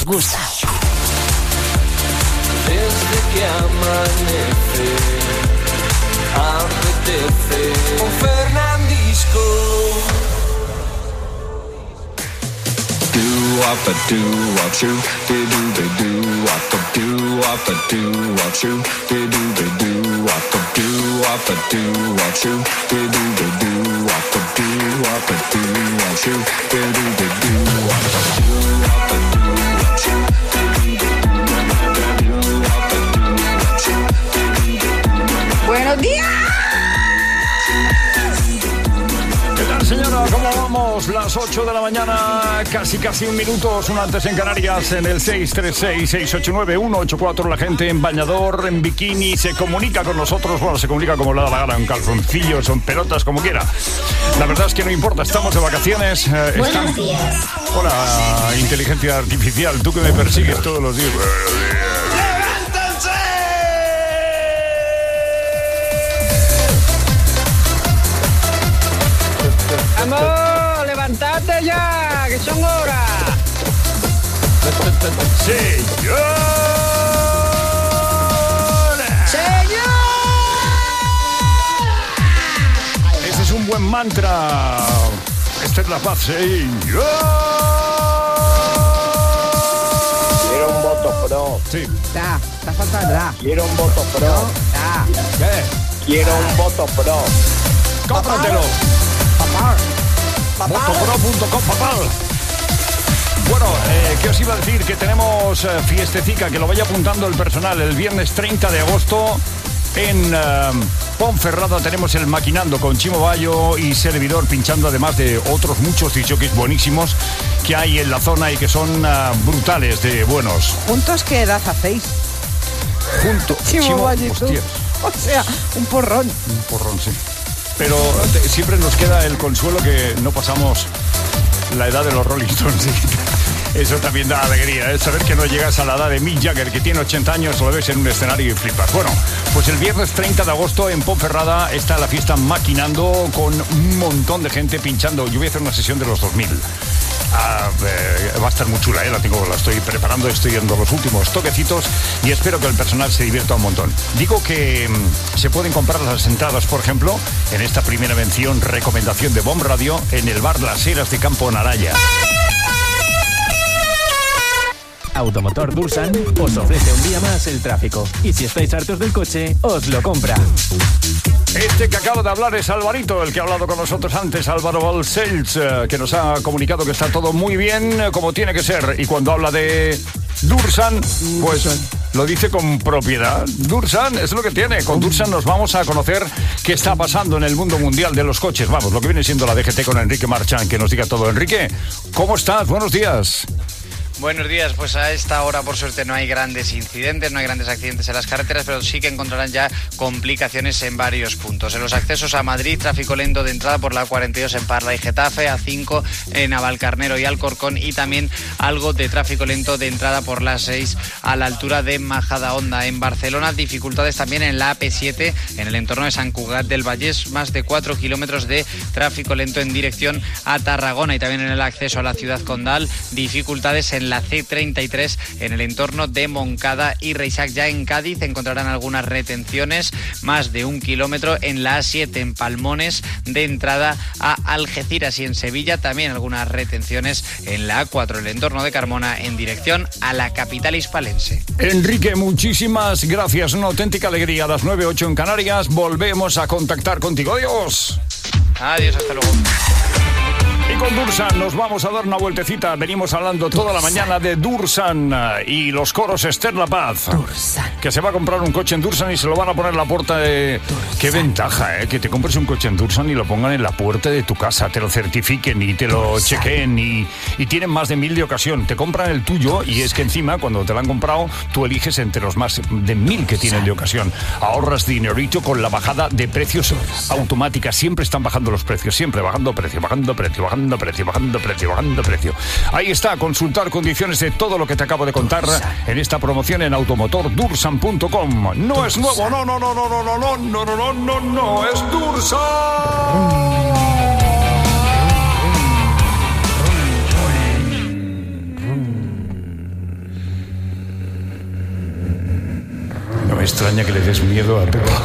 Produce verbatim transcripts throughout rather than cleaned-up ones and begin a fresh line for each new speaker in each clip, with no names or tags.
gusta.
Desde que amanece, apetece con Fernandisco.
Do up a do up shoo, do do do do up a do up a do up shoo, do do do do up a do up a do up shoo, do do do do up a do up a do up shoo, do do do do up a do up a do up shoo, do do do do up a do up shoo, do do do.
Buenos días.
¿Qué tal, señora? ¿Cómo vamos? Las ocho de la mañana, casi casi un minuto, son antes en Canarias, en el seis tres seis, seis ocho nueve, uno ocho cuatro. La gente en bañador, en bikini, se comunica con nosotros. Bueno, se comunica como le da la gana, en calzoncillos, en pelotas, como quiera. La verdad es que no importa, estamos de vacaciones. Eh,
Buenos
están...
días.
Hola, inteligencia artificial, tú que me persigues todos los días.
¡Vamos! ¡Levantate ya! ¡Que son horas!
¡Señor!
¡Señor!
Ese es un buen mantra. Esta es la paz, señor.
Quiero un voto pro.
Sí.
Da, está faltando, da.
Quiero un voto pro.
Da.
¿Qué?
Quiero un voto pro.
¡Cómpratelo!
Papá.
Motopro punto com, papá. Bueno, eh, ¿qué os iba a decir? Que tenemos eh, fiestecica, que lo vaya apuntando el personal. El viernes treinta de agosto en eh, Ponferrada tenemos el Maquinando con Chimo Bayo y servidor pinchando, además de otros muchos disjockeys buenísimos que hay en la zona y que son uh, brutales de buenos.
¿Juntos qué edad hacéis?
Junto.
Chimo Bayo y tú.
Hostia,
O sea, un porrón.
un porrón, sí. Pero te, siempre nos queda el consuelo que no pasamos la edad de los Rolling Stones. Eso también da alegría, ¿eh? Saber que no llegas a la edad de Mick Jagger, que tiene ochenta años, lo ves en un escenario y flipas. Bueno, pues el viernes treinta de agosto en Ponferrada está la fiesta Maquinando con un montón de gente pinchando. Yo voy a hacer una sesión de los dos mil. Ah, eh, va a estar muy chula, ¿eh? la, tengo, la estoy preparando, estoy dando los últimos toquecitos y espero que el personal se divierta un montón. Digo que mmm, se pueden comprar las entradas, por ejemplo, en esta primera mención, recomendación de Bomb Radio, en el bar Las Heras de Campo Naraya.
Automotor Dursan os ofrece un día más el tráfico. Y si estáis hartos del coche, os lo compra.
Este que acaba de hablar es Alvarito, el que ha hablado con nosotros antes, Álvaro Balcells, eh, que nos ha comunicado que está todo muy bien, eh, como tiene que ser. Y cuando habla de Dursan, pues lo dice con propiedad. Dursan es lo que tiene. Con Dursan nos vamos a conocer qué está pasando en el mundo mundial de los coches. Vamos, lo que viene siendo la D G T con Enrique Marchán, que nos diga todo. Enrique, ¿cómo estás? Buenos días.
Buenos días, pues a esta hora por suerte no hay grandes incidentes, no hay grandes accidentes en las carreteras, pero sí que encontrarán ya complicaciones en varios puntos. En los accesos a Madrid, tráfico lento de entrada por la A cuarenta y dos en Parla y Getafe, A cinco en Navalcarnero y Alcorcón, y también algo de tráfico lento de entrada por la seis a la altura de Majadahonda. En Barcelona, dificultades también en la A P siete en el entorno de Sant Cugat del Vallès, más de cuatro kilómetros de tráfico lento en dirección a Tarragona, y también en el acceso a la ciudad condal, dificultades en la C treinta y tres en el entorno de Moncada y Reixac. Ya en Cádiz encontrarán algunas retenciones, más de un kilómetro en la A siete en Palmones de entrada a Algeciras, y en Sevilla también algunas retenciones en la A cuatro, el entorno de Carmona en dirección a la capital hispalense.
Enrique, muchísimas gracias, una auténtica alegría. A las nueve ocho en Canarias volvemos a contactar contigo. Adiós.
Adiós, hasta luego.
Y con Dursan nos vamos a dar una vueltecita. Venimos hablando toda la mañana de Dursan y los coros Esther La Paz.
Dursan.
Que se va a comprar un coche en Dursan y se lo van a poner en la puerta de...
Dursan.
Qué ventaja, ¿eh? Que te compres un coche en Dursan y lo pongan en la puerta de tu casa, te lo certifiquen y te lo Dursan. chequeen y, y tienen más de mil de ocasión. Te compran el tuyo Dursan. Y es que encima, cuando te lo han comprado, tú eliges entre los más de mil que tienen de ocasión. Ahorras dinerito con la bajada de precios Dursan. automática. Siempre están bajando los precios, siempre bajando precio, bajando precio, bajando Bajando precio, bajando precio, bajando precio. Ahí está, consultar condiciones de todo lo que te acabo de contar en esta promoción en automotor dursan punto com. No es nuevo, no, no, no, no, no, no, no, no, no, no, no, es Dursan. me extraña que le des miedo a Pepa.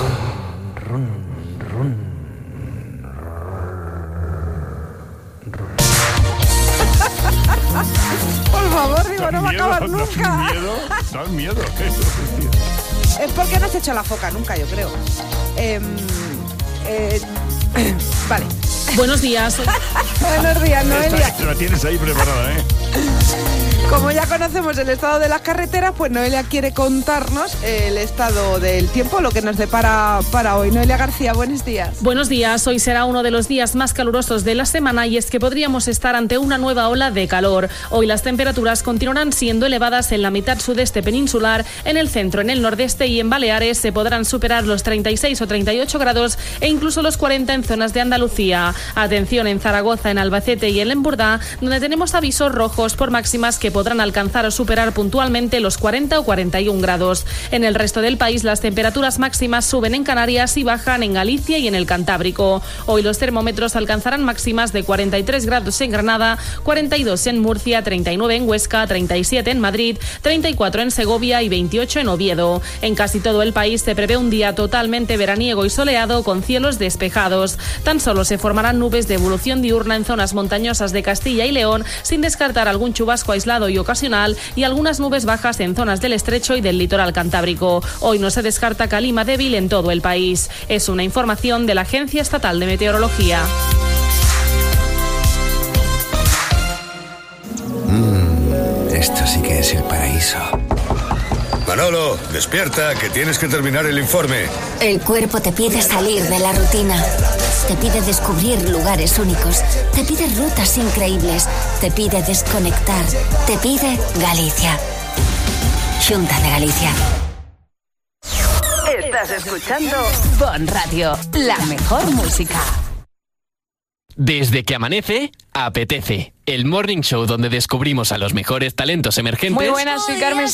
Por favor, digo, no va a acabar
¿No
nunca.
da miedo? ¿Da miedo?
Es porque no has hecho la foca nunca, yo creo. Eh, eh, vale.
Buenos días.
Buenos días, Noelia.
Esta, la tienes ahí preparada, ¿eh?
Como ya conocemos el estado de las carreteras, pues Noelia quiere contarnos el estado del tiempo, lo que nos depara para hoy. Noelia García, buenos días.
Buenos días. Hoy será uno de los días más calurosos de la semana y es que podríamos estar ante una nueva ola de calor. Hoy las temperaturas continuarán siendo elevadas en la mitad sudeste peninsular, en el centro, en el nordeste y en Baleares se podrán superar los treinta y seis o treinta y ocho grados e incluso los cuarenta en zonas de Andalucía. Atención en Zaragoza, en Albacete y en Empordà, donde tenemos avisos rojos por máximas que podrán alcanzar o superar puntualmente los cuarenta o cuarenta y un grados. En el resto del país las temperaturas máximas suben en Canarias y bajan en Galicia y en el Cantábrico. Hoy los termómetros alcanzarán máximas de cuarenta y tres grados en Granada, cuarenta y dos en Murcia, treinta y nueve en Huesca, treinta y siete en Madrid, treinta y cuatro en Segovia y veintiocho en Oviedo. En casi todo el país se prevé un día totalmente veraniego y soleado con cielos despejados. Tan solo se formarán nubes de evolución diurna en zonas montañosas de Castilla y León, sin descartar algún chubasco aislado y ocasional y algunas nubes bajas en zonas del estrecho y del litoral cantábrico. Hoy no se descarta calima débil en todo el país. Es una información de la Agencia Estatal de Meteorología.
Mm, esto sí que es el paraíso.
Manolo, despierta, que tienes que terminar el informe.
El cuerpo te pide salir de la rutina. Te pide descubrir lugares únicos. Te pide rutas increíbles. Te pide desconectar. Te pide Galicia. Xunta de Galicia.
Estás escuchando Bon Radio, la mejor música.
Desde que amanece, apetece. El morning show donde descubrimos a los mejores talentos emergentes.
Muy buenas, soy Carmen.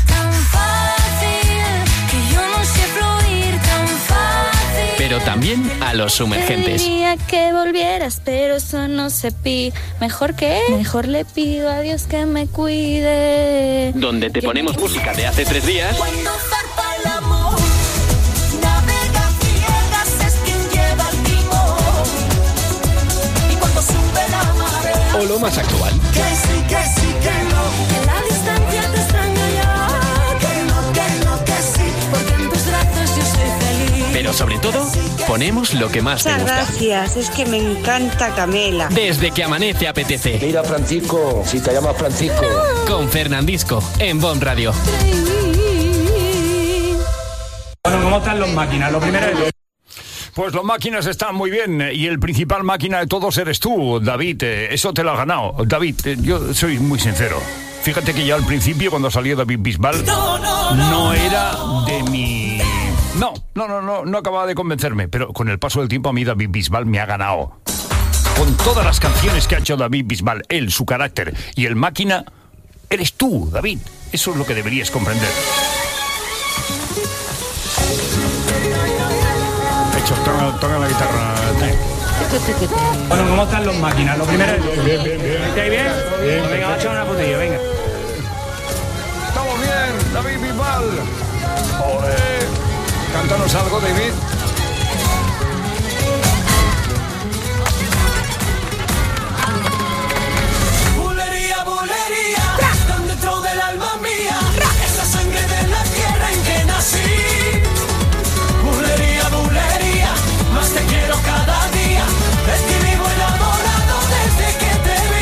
Pero también a los sumergentes.
Quería que volvieras, pero eso no se pide. ¿Mejor qué? Mejor le pido a Dios que me cuide.
Donde te ponemos música de hace tres días.
Cuando zarpa el amor, navega ciegas es quien lleva el timón. Y cuando sube la marea,
O lo más actual.
que sí, que sí, que no. En la distancia te extraño yo. Que no, que no, que sí. Porque en tus brazos yo soy feliz.
Pero sobre todo, ponemos lo que más te
Muchas
gusta.
gracias, es que me encanta Camela.
Desde que amanece apetece.
Mira, Francisco, si te llamas Francisco.
Con Fernandisco, en Bon Radio.
Bueno, ¿cómo están los máquinas? Lo primero es... Pues los máquinas están muy bien y el principal máquina de todos eres tú, David. Eso te lo has ganado. David, yo soy muy sincero. Fíjate que ya al principio, cuando salió David Bisbal, no era de mi... No, no, no, no, no acababa de convencerme, pero con el paso del tiempo a mí David Bisbal me ha ganado. Con todas las canciones que ha hecho David Bisbal, él, su carácter y el máquina, eres tú, David. Eso es lo que deberías comprender. Hecho, toca, toca la guitarra. Bueno, ¿cómo están los máquinas? Lo primero es... Bien, bien, bien. ¿Estáis bien? Bien. Venga, vamos a echar una putilla, venga. Estamos bien, David Bisbal. ¡Ole! Cántanos algo, David.
Bulería, bulería, están dentro del alma mía. Esa sangre de la tierra en que nací. Bulería, bulería, más te quiero cada día. Es que vivo enamorado desde que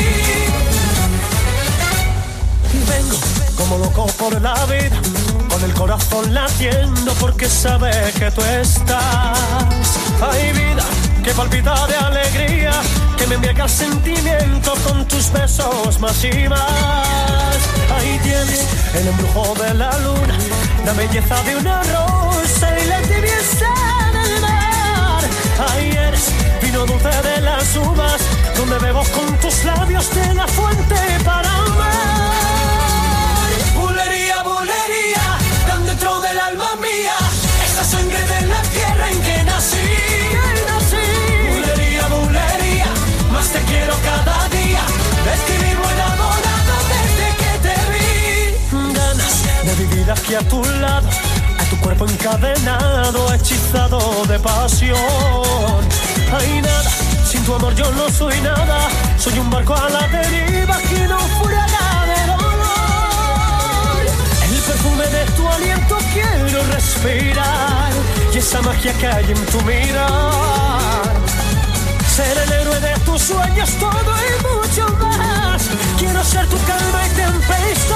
te vi. Vengo como loco por la vida, con el corazón latiendo porque sabe que tú estás. Hay vida que palpita de alegría, que me embriaga el sentimiento con tus besos más y más. Ahí tienes el embrujo de la luna, la belleza de una rosa y la tibieza del mar. Ahí eres vino dulce de las uvas, donde bebo con tus labios de la fuente para amar. Bulería, bulería, tan dentro del alma mía, esa sangre de la tierra en que nací. Bulería, bulería, más te quiero cada día. Es que vivo enamorado desde que te vi. Ganas de vivir aquí a tu lado, tu cuerpo encadenado, hechizado de pasión. Ay, nada, sin tu amor yo no soy nada. Soy un barco a la deriva que no fuera de dolor. El perfume de tu aliento quiero respirar, y esa magia que hay en tu mirar. Ser el héroe de tus sueños, todo y mucho más. Quiero ser tu calma y tempestad.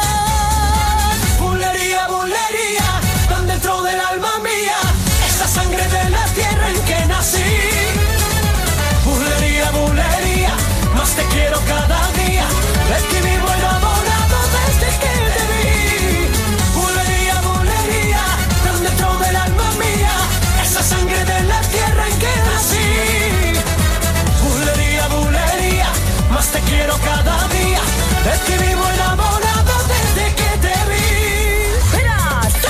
Bulería, bulería, tan dentro del alma mía, esa sangre de la tierra en que nací. Bulería, bulería, más te quiero cada día. De ti vivo enamorado desde que te vi. Bulería, bulería, tan dentro del alma mía, esa sangre de la tierra en que nací. Bulería, bulería, más te quiero cada día. De ti vivo enamorado desde que te vi. ¡Mira! ¡Sí!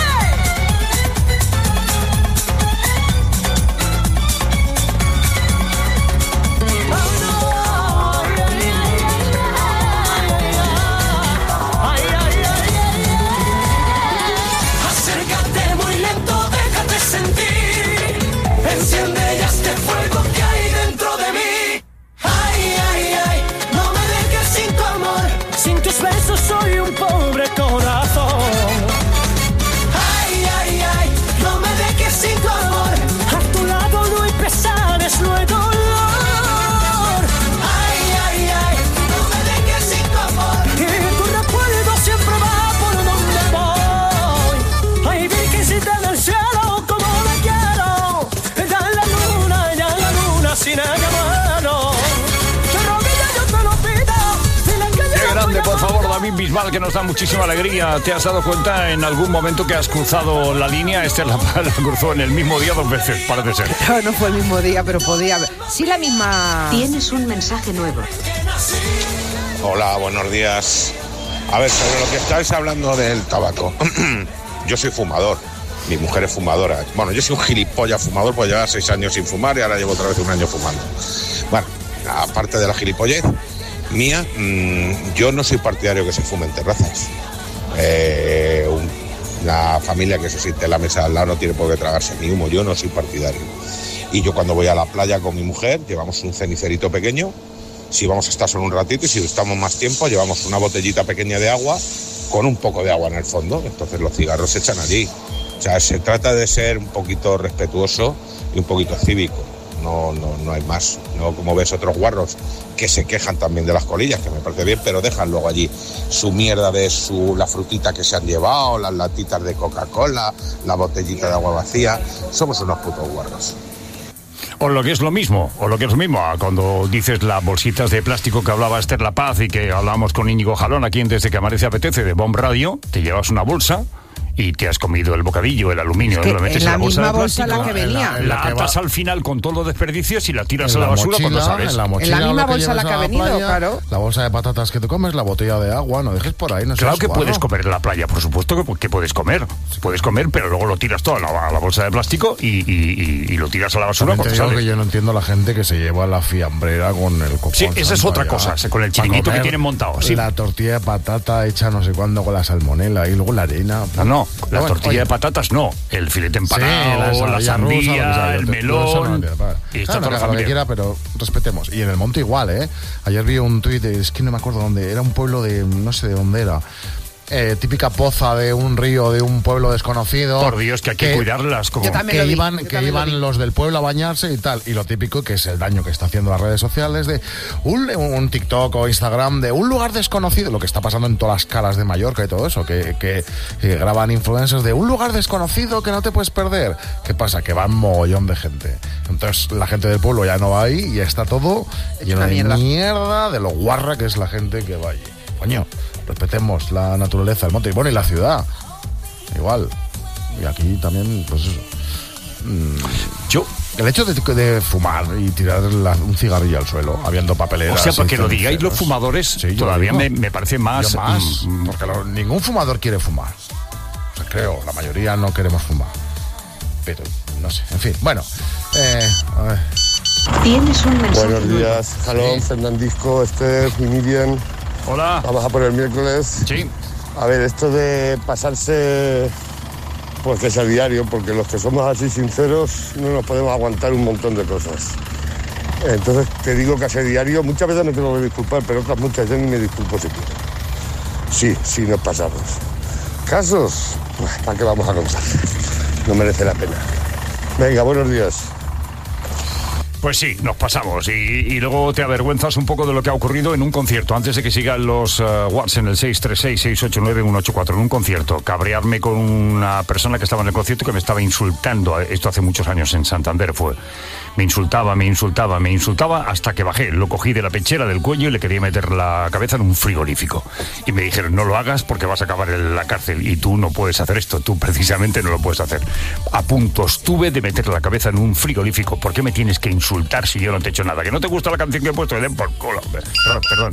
Acércate muy lento, déjate sentir. Enciende ya este fuego que hay dentro de mí. Ay, ay, ay, no me dejes sin tu amor. Sin tus besos soy un pobre corazón. Ay, ay, ay, no me dejes sin tu amor. A tu lado no hay pesares, no hay dolor. Ay, ay, ay, no me dejes sin tu amor. Y tu recuerdo siempre va por donde voy. Ay, virgencita del cielo, como me quiero. Ya en la luna, ya en la luna, sin ella muero. De rodillas yo te lo pido. Dile que yo
Qué
no
grande,
voy a
por favor,
morir.
David Bisbal, que nos da muchísima alegría. ¿Te has dado cuenta en algún momento que has cruzado la línea? Este la, la cruzó en el mismo día dos veces, parece ser.
No, no fue el mismo día, pero podía haber. Sí, la misma.
Tienes un mensaje nuevo.
Hola, buenos días. A ver, sobre lo que estáis hablando del tabaco. Yo soy fumador, mi mujer es fumadora. Bueno, yo soy un gilipollas fumador, pues llevar seis años sin fumar y ahora llevo otra vez un año fumando. Bueno, aparte de la gilipollez mía, mmm, yo no soy partidario que se fume en terrazas. Eh, un- la familia que se siente en la mesa al lado no tiene por qué tragarse mi humo, yo no soy partidario. Y yo cuando voy a la playa con mi mujer, llevamos un cenicerito pequeño. Si vamos a estar solo un ratito y si estamos más tiempo, llevamos una botellita pequeña de agua con un poco de agua en el fondo. Entonces los cigarros se echan allí. O sea, se trata de ser un poquito respetuoso y un poquito cívico. No, no, no hay más. No como ves otros guarros que se quejan también de las colillas, que me parece bien, pero dejan luego allí su mierda de su la frutita que se han llevado, las latitas de Coca-Cola, la botellita de agua vacía. Somos unos putos guarros.
O lo que es lo mismo, o lo que es lo mismo, cuando dices las bolsitas de plástico que hablaba Esther La Paz y que hablábamos con Íñigo Jalón aquí en Desde que Amanece Apetece de Bomb Radio, te llevas una bolsa y te has comido el bocadillo, el aluminio,
Es que
lo metes
en
en
la
la bolsa
misma
de
bolsa en la
plástico,
que venía.
la,
En
la
que va-
atas al final con todos los desperdicios y la tiras
En
a la
la
basura
mochila,
cuando sabes.
en la mochila,
En la misma
lo que
bolsa
llevas
la que
a
ha venido,
playa,
claro.
La bolsa de patatas que te comes, la botella de agua, no dejes por ahí. No
Claro
seas
que
guarro.
puedes comer en la playa, por supuesto que, que puedes comer. Puedes comer, pero luego lo tiras todo a la, a la bolsa de plástico y, y- y- y lo tiras a la basura
También te
cuando
digo
sales.
que yo no entiendo la gente que se lleva la fiambrera con el copón.
Sí, esa es
santo
otra
allá
cosa, o sea, con el
para
chiringuito que
comer
tienen montado, sí.
La tortilla de patata hecha no sé cuándo con la salmonela y luego la harina.
No, no, la
Bueno,
tortilla
oye,
de patatas no, el filete empanado, la,
ensalada rusa,
sandía,
lo que sea,
el
yo te- yo eso no lo
melón.
entiendo, para.
y está
Claro,
toda la
que haga lo que
familia.
quiera, pero respetemos. Y en el monte igual, ¿eh? Ayer vi un tuit, de- es que no me acuerdo dónde, era un pueblo de, no sé de dónde era. Eh, típica poza de un río de un pueblo desconocido.
Por Dios, que hay que cuidarlas como- Yo también
que
lo vi,
iban,
yo
que
también lo vi.
iban los del pueblo a bañarse y tal. Y lo típico que es el daño que está haciendo las redes sociales de un, un TikTok o Instagram de un lugar desconocido, lo que está pasando en todas las calas de Mallorca y todo eso, que, que, que graban influencers de un lugar desconocido que no te puedes perder. ¿Qué pasa? Que va un mogollón de gente. Entonces la gente del pueblo ya no va ahí y está todo lleno
una
de
mierda.
mierda, de lo guarra que es la gente que va allí. Coño, respetemos la naturaleza, el monte y bueno, y la ciudad. Igual. Y aquí también, pues eso. Mm,
Yo.
El hecho de, de fumar y tirar la- un cigarrillo al suelo, habiendo papeleras.
O sea, para
y
que lo digáis los
ceniceros.
fumadores,
Sí, yo
todavía
digo.
me, me parece más...
Yo más,
mm,
porque lo- ningún fumador quiere fumar. O sea, creo, la mayoría no queremos fumar. Pero, no sé, en fin. Bueno, eh, a ver.
Tienes un mensaje
Buenos
nuevo.
días, Jalón, Fernandisco, Esther y Miriam.
Hola.
Vamos a por el miércoles.
Sí.
A ver, esto de pasarse pues que sea diario, porque los que somos así sinceros no nos podemos aguantar un montón de cosas. Entonces te digo que hace diario, muchas veces me tengo que disculpar, pero otras muchas veces ni me disculpo si quiero. Sí, sí nos pasamos. Casos, ¿para qué vamos a contar? No merece la pena. Venga, buenos días.
Pues sí, nos pasamos y, y luego te avergüenzas un poco de lo que ha ocurrido en un concierto. Antes de que sigan los uh, WhatsApp en el seis tres seis, seis ocho nueve, uno ocho cuatro, en un concierto, cabrearme con una persona que estaba en el concierto que me estaba insultando. Esto hace muchos años en Santander fue. Me insultaba, me insultaba, me insultaba hasta que bajé. Lo cogí de la pechera del cuello y le quería meter la cabeza en un frigorífico. Y me dijeron, no lo hagas porque vas a acabar en la cárcel y tú no puedes hacer esto. Tú precisamente no lo puedes hacer. A punto estuve de meter la cabeza en un frigorífico. ¿Por qué me tienes que insultar si yo no te he hecho nada? ¿Que no te gusta la canción que he puesto? Que den por culo. Perdón, perdón.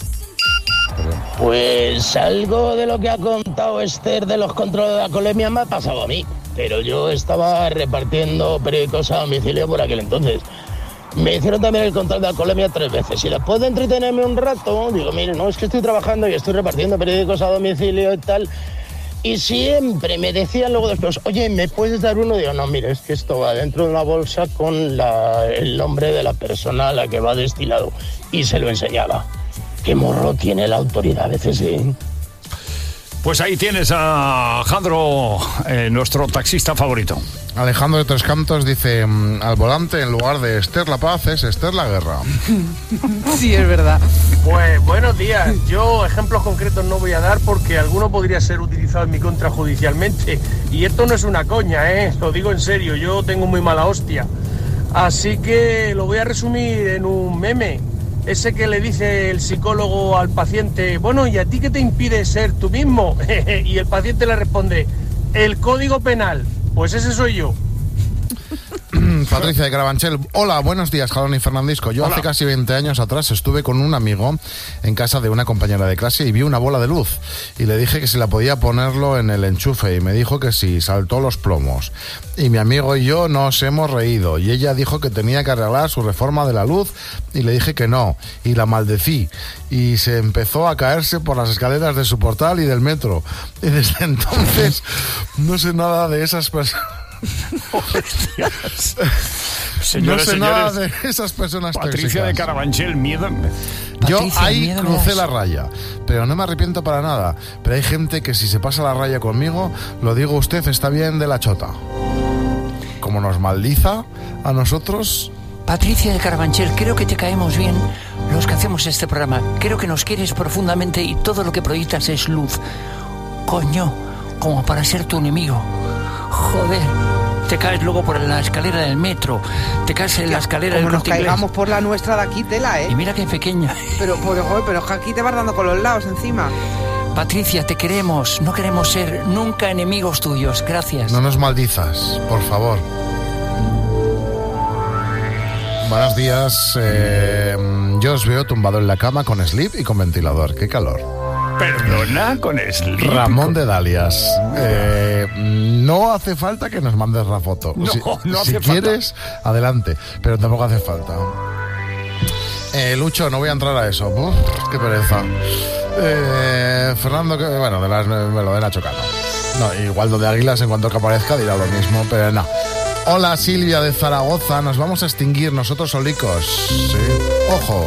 Pues algo de lo que ha contado Esther de los controles de la alcoholemia me ha pasado a mí, pero yo estaba repartiendo periódicos a domicilio por aquel entonces. Me hicieron también el control de alcoholemia tres veces y después de entretenerme un rato, digo, mire, no, es que estoy trabajando y estoy repartiendo periódicos a domicilio y tal, y siempre me decían luego después, oye, ¿me puedes dar uno? Digo, no, mire, es que esto va dentro de una bolsa con la, el nombre de la persona a la que va destinado, y se lo enseñaba. ¿Qué morro tiene la autoridad a veces, sí?
Pues ahí tienes a Alejandro, eh, nuestro taxista favorito.
Alejandro de Tres Cantos dice, al volante en lugar de Esther la paz es Esther la guerra.
Sí, es verdad.
Pues buenos días. Yo ejemplos concretos no voy a dar porque alguno podría ser utilizado en mi contra judicialmente. Y esto no es una coña, ¿eh? Lo digo en serio, yo tengo muy mala hostia. Así que lo voy a resumir en un meme. Ese que le dice el psicólogo al paciente, bueno, ¿y a ti qué te impide ser tú mismo? Y el paciente le responde, el Código Penal. Pues ese soy yo.
Patricia de Carabanchel. Hola, buenos días, Jalón y Fernandisco. Yo Hola. hace casi veinte años atrás estuve con un amigo en casa de una compañera de clase y vi una bola de luz. Y le dije que si la podía ponerlo en el enchufe y me dijo que sí, saltó los plomos. Y mi amigo y yo nos hemos reído y ella dijo que tenía que arreglar su reforma de la luz y le dije que no. Y la maldecí y se empezó a caerse por las escaleras de su portal y del metro. Y desde entonces no sé nada de esas personas.
Señores,
no sé
señores,
nada de esas personas
Patricia
tóxicas.
de Carabanchel, miedo.
Yo
Patricia,
ahí
miedo
crucé
es.
la raya, pero no me arrepiento para nada. Pero hay gente que si se pasa la raya conmigo, lo digo, usted está bien de la chota. Como nos maldiza a nosotros.
Patricia de Carabanchel, creo que te caemos bien los que hacemos este programa. Creo que nos quieres profundamente y todo lo que proyectas es luz. Coño, como para ser tu enemigo. Joder, te caes luego por la escalera del metro, te caes en la escalera del
Como nos
Corte Inglés.
caigamos por la nuestra de aquí, tela, ¿eh?
Y mira qué pequeña.
Pero, pero, joder, pero aquí te vas dando con los lados encima.
Patricia, te queremos, no queremos ser nunca enemigos tuyos, gracias.
No nos maldizas, por favor. Buenos días, eh, yo os veo tumbado en la cama con slip y con ventilador, qué calor.
Perdona, con slip.
Ramón de Dalias. Eh, no hace falta que nos mandes la foto.
No,
si
no hace
si
falta.
quieres, adelante. Pero tampoco hace falta. Eh, Lucho, no voy a entrar a eso. Uf, qué pereza. Eh, Fernando, que, bueno, de las, me lo de Nacho Cano. No, igual lo de Águilas, en cuanto que aparezca, dirá lo mismo, pero no. Hola, Silvia de Zaragoza. Nos vamos a extinguir nosotros solicos. Sí. Ojo.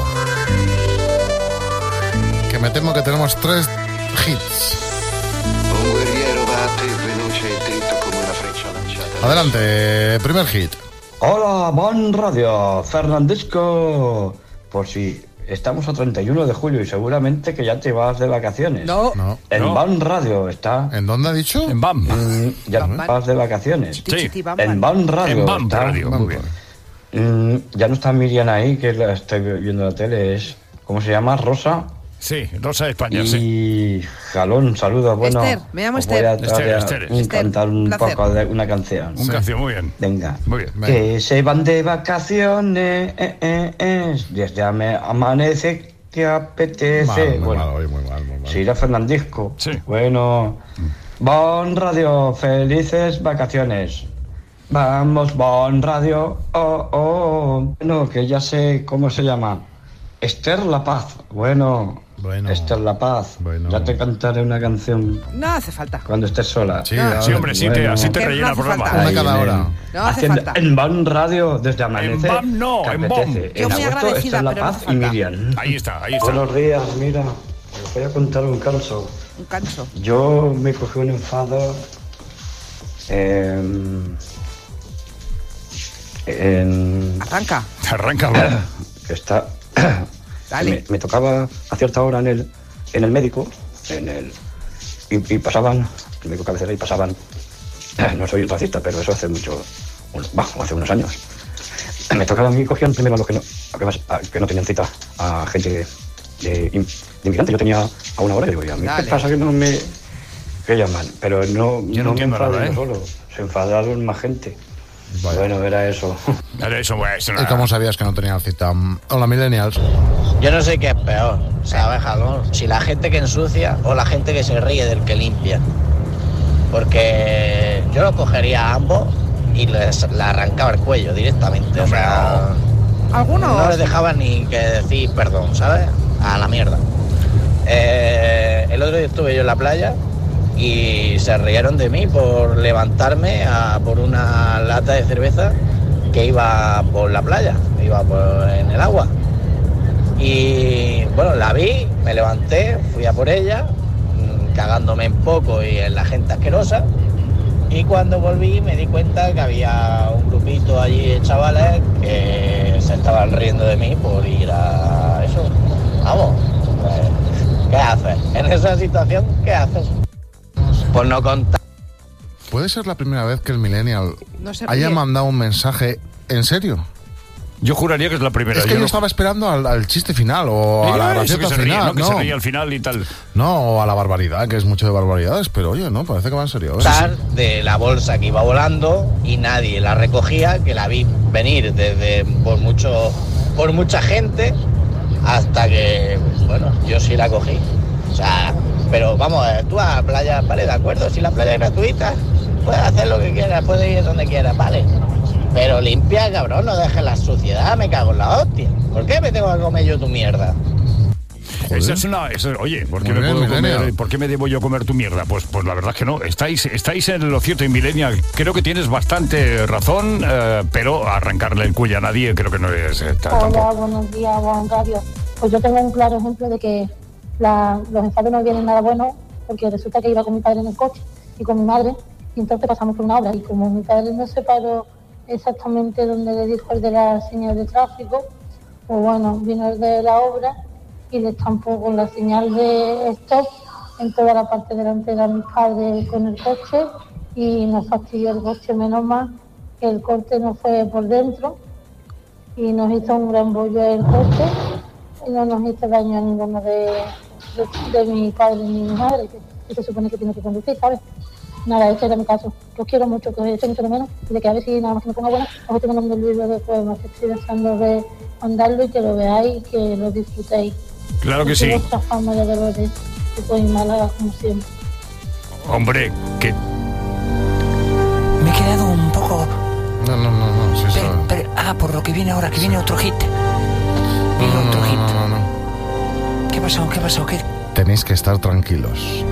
Que me temo que tenemos tres hits.
Un guerriero bate veloce e dritto come una freccia lanciata.
Adelante, primer hit.
Hola, Bon Radio, Fernandisco. Por si estamos a treinta y uno de julio y seguramente que ya te vas de vacaciones.
No.
No.
En
no.
Bon Radio está.
¿En dónde ha dicho?
En B A M.
Mm, ya
Bam,
te vas de vacaciones.
Sí.
En Bon Radio.
En B A M
está.
Radio, muy bien.
Mm, ya no está Miriam ahí, que la estoy viendo en la tele. Es, ¿cómo se llama? Rosa.
Sí, Rosa de España,
y
sí.
Jalón, saludos. Bueno,
Esther, me llamo
os voy
Esther.
a, traer
Esther,
a
Esther,
un-
Esther,
cantar un
placer.
poco de una canción.
Un canción, muy bien.
Venga.
Muy bien.
Que se van de vacaciones, eh, eh, eh. Desde ame- amanece que apetece.
Mal, muy
bueno,
mal, hoy, muy mal, muy mal.
se irá Fernandisco.
Sí.
Bueno, Bon Radio, felices vacaciones. Vamos, Bon Radio, oh, oh. Bueno, que ya sé cómo se llama. Esther La Paz. Bueno,
Bueno.
Esta es la paz.
Bueno.
Ya te cantaré una canción
No hace falta.
cuando estés sola.
Sí, no. sí, hombre, sí te- así te
Que
rellena
no hace
el programa.
falta.
Una cada hora.
No hace
Haciendo-
falta.
En BAM Radio, desde Amanece.
En BAM no,
te
en
apetece.
BAM.
Yo
En
muy
agosto,
agradecida,
esta es la
pero no
paz
hace
y
falta.
Miriam.
Ahí está, ahí está.
Buenos días, mira. Os voy a contar un caso.
Un canso.
Yo me cogí un enfado en... en
Arranca.
Arranca.
Está...
Dale.
Me, me tocaba a cierta hora en el, en el médico, en el y, y pasaban, el médico cabecera y pasaban, no soy racista, pero eso hace mucho, un- bah, hace unos años. Me tocaba a mí, cogían primero a los que no, a que, más- a que no tenían cita, a gente de, de, in- de inmigrante. Yo tenía a una hora y digo, ¿y a mí
Dale.
qué pasa que no me que llaman? Pero no,
Yo no
me
entiendo
enfadé
nada,
yo
¿eh?
solo, se enfadaron más gente. Bueno, era eso.
Era eso, pues, es una-
¿Y cómo sabías que no tenían cita? Hola, millennials.
Yo no sé qué es peor, ¿sabes, Jalón? Si la gente que ensucia o la gente que se ríe del que limpia. Porque yo lo cogería a ambos y les le arrancaba el cuello directamente. O sea,
Algunos.
no les dejaba ni que decir perdón, ¿sabes? A la mierda. Eh, el otro día estuve yo en la playa y se rieron de mí por levantarme a por una lata de cerveza que iba por la playa, iba por, en el agua. Y bueno, la vi, me levanté, fui a por ella, mm, cagándome en poco y en la gente asquerosa. Y cuando volví me di cuenta que había un grupito allí de chavales que se estaban riendo de mí por ir a eso. Vamos, pues, ¿qué haces? En esa situación, ¿qué haces? Pues no contar.
¿Puede ser la primera vez que el millennial
No se
haya
ríe.
mandado un mensaje en serio?
Yo juraría que es la primera.
Es que yo,
no-
estaba esperando al, al chiste final o a
Eh,
la
eso
gracieta
que se ríe,
final.
¿no? Que
no.
se ríe al final y tal.
No, o a la barbaridad, que es mucho de barbaridades, pero oye, no, parece que va en serio. ¿eh?
Contar de la bolsa que iba volando y nadie la recogía, que la vi venir desde por mucho por mucha gente hasta que, bueno, yo sí la cogí. O sea, pero vamos, eh, tú a la playa, vale, de acuerdo, si la playa es gratuita, puedes hacer lo que quieras, puedes ir donde quieras, vale. Pero limpia, cabrón, no dejes la suciedad, me cago en la hostia. ¿Por qué me tengo que comer yo tu mierda?
Esa es una. esa- oye, ¿por qué,
Muy
me
bien,
puedo comer-
millennial.
¿por qué me debo yo comer tu mierda? Pues, pues la verdad es que no. Estáis, estáis en lo cierto y millennial. Creo que tienes bastante razón, eh, pero arrancarle el cuello a nadie creo que no es. eh, ta-
Hola,
tampoco.
buenos días, Juan Radio. Pues yo tengo un claro ejemplo de que la- los enfados no vienen nada buenos, porque resulta que iba con mi padre en el coche y con mi madre, y entonces pasamos por una obra, y como mi padre no se paró exactamente donde le dijo el de la señal de tráfico, pues bueno, vino el de la obra y le estampó con la señal de stop en toda la parte delantera a mi padre con el coche y nos fastidió el coche, menos mal que el corte no fue por dentro y nos hizo un gran bollo el coche y no nos hizo daño a ninguno de, de, de mi padre ni mi madre, que, que se supone que tiene que conducir, ¿sabes? Nada, ese era mi caso. Que os quiero mucho, que os echo mucho de menos y de que a ver si nada más que me ponga buena, os estoy mandando el libro de poemas que estoy deseando de mandarlo y que lo veáis y que lo disfrutéis.
Claro que
Y
sí.
vuestra fama de Dolores, que soy Málaga como siempre.
Hombre, que.
Me he quedado un poco...
No, no, no, no, sí,
Pero-
sí.
pero- ah, por lo que viene ahora, que viene otro hit.
No,
Viene
no,
otro
no,
hit.
no, no, no.
¿Qué pasó? ¿Qué pasó? ¿Qué?
Tenéis que estar tranquilos,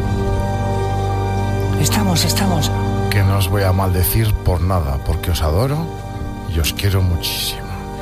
Estamos, estamos.
que no os voy a maldecir por nada, porque os adoro y os quiero muchísimo.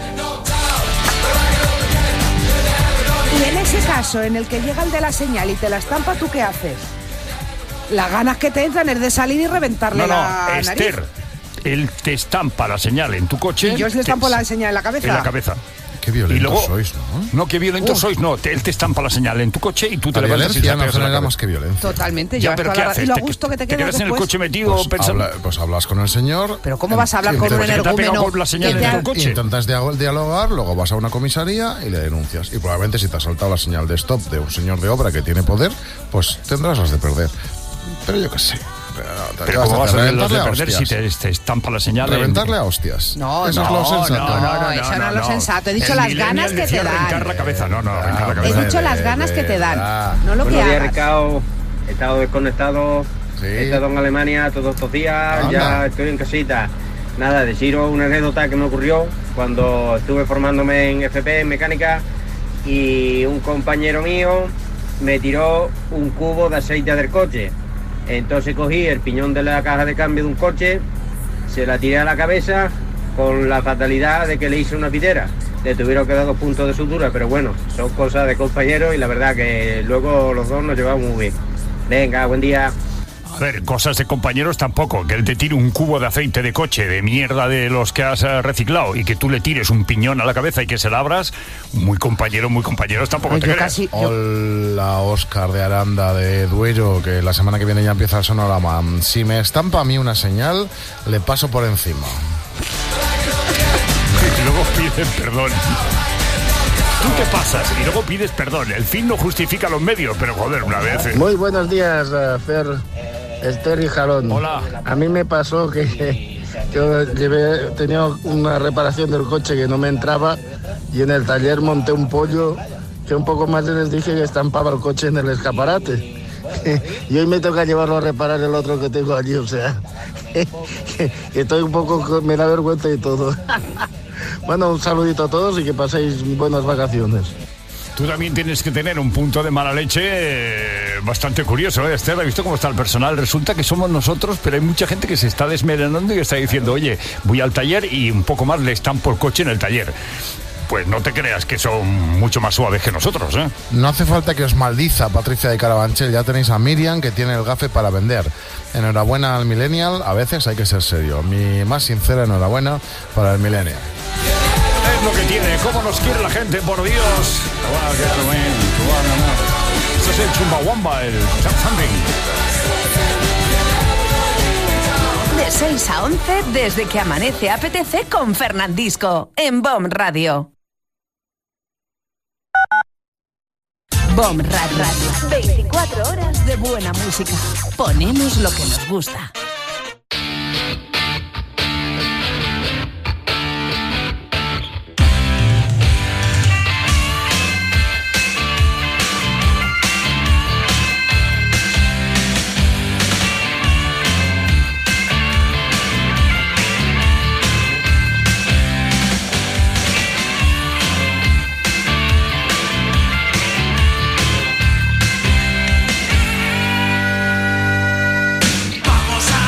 Y en ese caso, en el que llega el de la señal y te la estampa, ¿tú qué haces? Las ganas que te entran es de salir y reventarle
No, no,
la nariz.
Esther. Él te estampa la señal en tu coche.
Y yo os le estampo
te-
la señal en la cabeza.
En la cabeza.
Qué violentos
Y luego-
sois, ¿no?
No, qué violentos
Uf.
sois, no. Te- él te estampa la señal en tu coche y tú te
La
levantas y
violencia
te
no
pegas en la
genera
cabeza.
más que violencia.
Totalmente,
Ya,
llevas
pero
toda
¿qué
la ra-
haces?
Y lo a
¿Te-
gusto que te
te
quedas
quedas en el
después.
coche metido
Pues,
pensando?
habla- pues hablas con el señor.
Pero ¿cómo vas a hablar con un
Pues que te ha pegado
energúmeno?
con la señal
que
en
te
tu
ha-
coche.
Intentas dia- dialogar, luego vas a una comisaría y le denuncias. Y probablemente si te ha saltado la señal de stop de un señor de obra que tiene poder, pues tendrás las de perder. Pero yo qué sé. Pero,
Pero ¿cómo vas a ver los de
reventarle a
perder si
hostias.
te, te estampa la señal? en-
Reventarle a hostias.
No,
Eso
no,
es lo sensato.
no, no, eso no es lo sensato. He dicho
El
las
millennial
ganas que
decía
te dan.
arrancar la cabeza. No, no, arrancar la
He
cabeza.
dicho las ganas que te dan, no lo que
Buenos días,
hagas.
Ricardo. He estado desconectado. He estado en Alemania todos estos días.
Anda.
Ya estoy en casita. Nada, deciros una anécdota que me ocurrió cuando estuve formándome en F P, en mecánica, y un compañero mío me tiró un cubo de aceite del coche. Entonces cogí el piñón de la caja de cambio de un coche, se la tiré a la cabeza con la fatalidad de que le hice una pitera. Le tuvieron que dar dos puntos de sutura, pero bueno, son cosas de compañeros y la verdad que luego los dos nos llevamos muy bien. Venga, buen día.
A ver, cosas de compañeros tampoco. Que él te tire un cubo de aceite de coche, de mierda de los que has eh, reciclado, y que tú le tires un piñón a la cabeza y que se la abras, muy compañero, muy compañeros tampoco.
Ay,
te
yo
creas.
casi-
Hola, Óscar de Aranda, de Duero, que la semana que viene ya empieza el Sonorama. Si me estampa a mí una señal, le paso por encima.
Y luego piden perdón. Tú te pasas y luego pides perdón. El fin no justifica los medios, pero joder, una vez. eh.
Muy buenos días, eh, Fer, Esther y Jalón.
Hola.
A mí me pasó que yo llevé, tenía una reparación del coche que no me entraba y en el taller monté un pollo que un poco más les dije que estampaba el coche en el escaparate. Y hoy me toca llevarlo a reparar el otro que tengo allí, o sea, estoy un poco, me da vergüenza y todo. Bueno, un saludito a todos y que paséis buenas vacaciones.
Tú también tienes que tener un punto de mala leche eh, bastante curioso, ¿eh, Esther? ¿Has visto cómo está el personal? Resulta que somos nosotros, pero hay mucha gente que se está desmelenando y está diciendo, oye, voy al taller y un poco más le están por coche en el taller. Pues no te creas que son mucho más suaves que nosotros, ¿eh?
No hace falta que os maldiza Patricia de Carabanchel, ya tenéis a Miriam que tiene el gafe para vender. Enhorabuena al millennial, a veces hay que ser serio. Mi más sincera enhorabuena para el millennial.
Es lo que tiene, cómo nos quiere la gente, por Dios. Guau, qué tremendo, guau, no, no. Esto es el Chumbawamba, el Chap Something.
De seis a once, desde que amanece apetece con Fernandisco, en B O M Radio. B O M Radio. veinticuatro horas de buena música. Ponemos lo que nos gusta.
Vamos a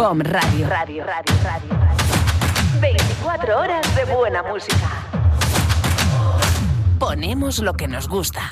Bomb Radio. Radio, radio, radio, radio. veinticuatro horas de buena música. Ponemos lo que nos gusta.